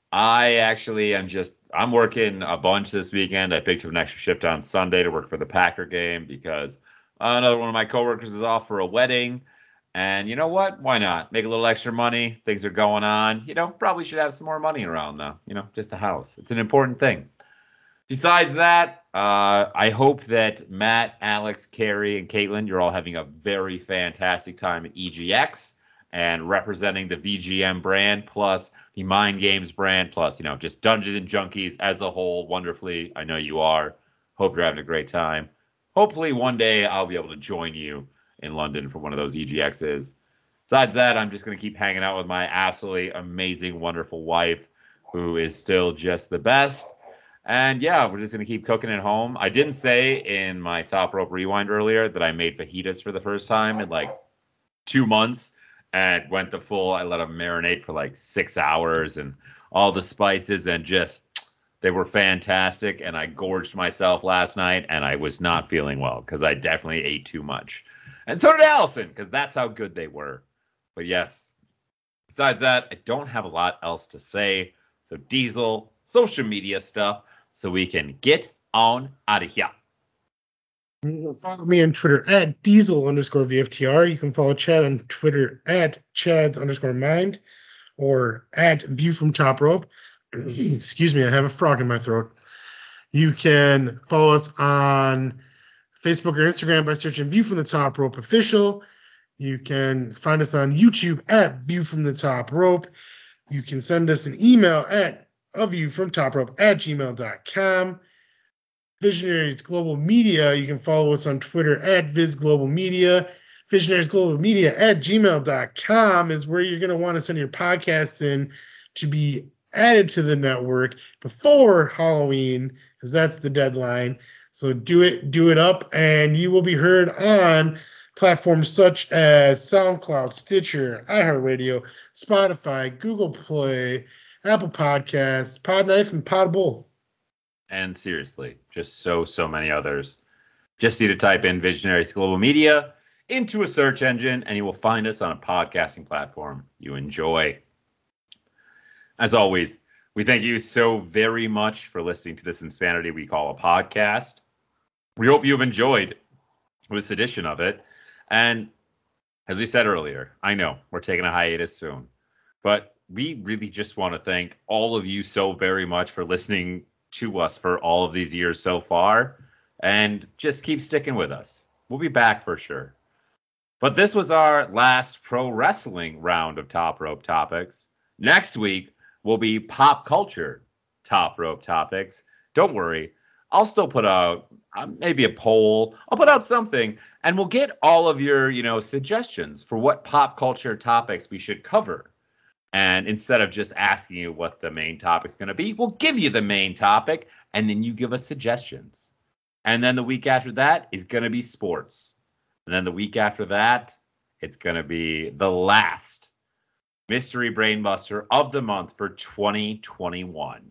I actually am just, I'm working a bunch this weekend. I picked up an extra shift on Sunday to work for the Packer game because another one of my coworkers is off for a wedding. And you know what? Why not? Make a little extra money. Things are going on. You know, probably should have some more money around, though. You know, just the house. It's an important thing. Besides that, uh, I hope that Matt, Alex, Carrie, and Caitlin, you're all having a very fantastic time at E G X and representing the V G M brand, plus the Mind Games brand, plus, you know, just Dungeons and Junkies as a whole wonderfully. I know you are. Hope you're having a great time. Hopefully one day I'll be able to join you in London for one of those E G Xs. Besides that, I'm just going to keep hanging out with my absolutely amazing, wonderful wife, who is still just the best. And yeah, we're just going to keep cooking at home. I didn't say in my Top Rope Rewind earlier that I made fajitas for the first time in like two months and went the full, I let them marinate for like six hours and all the spices, and just, they were fantastic. And I gorged myself last night and I was not feeling well because I definitely ate too much. And so did Allison, because that's how good they were. But yes, besides that, I don't have a lot else to say. So Diesel, social media stuff, so we can get on out of here. You can follow me on Twitter at Diesel underscore V F T R. You can follow Chad on Twitter at Chad's underscore mind or at View from Top Rope. Excuse me, I have a frog in my throat. You can follow us on Facebook or Instagram by searching View from the Top Rope Official. You can find us on YouTube at View from the Top Rope. You can send us an email at a view from top rope at gmail dot com. Visionaries Global Media, you can follow us on Twitter at Viz Global Media. Visionaries Global Media at gmail dot com is where you're going to want to send your podcasts in to be added to the network before Halloween, because that's the deadline. So do it, do it up, and you will be heard on platforms such as SoundCloud, Stitcher, iHeartRadio, Spotify, Google Play, Apple Podcasts, Podknife, and Podbull. And seriously, just so, so many others. Just need to type in Visionaries Global Media into a search engine, and you will find us on a podcasting platform you enjoy. As always, we thank you so very much for listening to this insanity we call a podcast. We hope you've enjoyed this edition of it. And as we said earlier, I know we're taking a hiatus soon, but we really just want to thank all of you so very much for listening to us for all of these years so far, and just keep sticking with us. We'll be back for sure. But this was our last pro wrestling round of Top Rope Topics. Next week will be pop culture Top Rope Topics. Don't worry, I'll still put out uh, maybe a poll. I'll put out something, and we'll get all of your, you know, suggestions for what pop culture topics we should cover. And instead of just asking you what the main topic's going to be, we'll give you the main topic, and then you give us suggestions. And then the week after that is going to be sports. And then the week after that, it's going to be the last Mystery Brainbuster of the month for twenty twenty-one.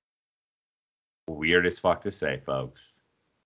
Weird as fuck to say, folks.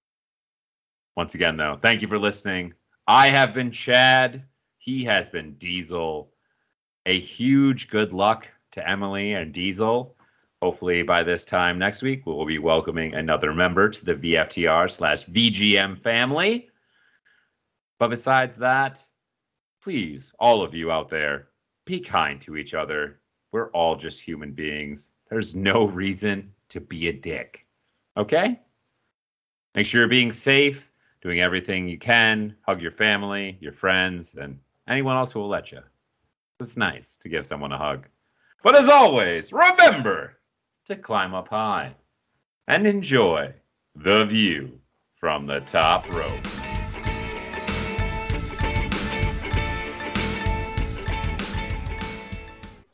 Once again, though, thank you for listening. I have been Chad. He has been Diesel. A huge good luck to Emily and Diesel. Hopefully by this time next week, we will be welcoming another member to the V F T R slash V G M family. But besides that, please, all of you out there, be kind to each other. We're all just human beings. There's no reason to be a dick. Okay? Make sure you're being safe, doing everything you can. Hug your family, your friends, and anyone else who will let you. It's nice to give someone a hug. But as always, remember to climb up high and enjoy the view from the top rope.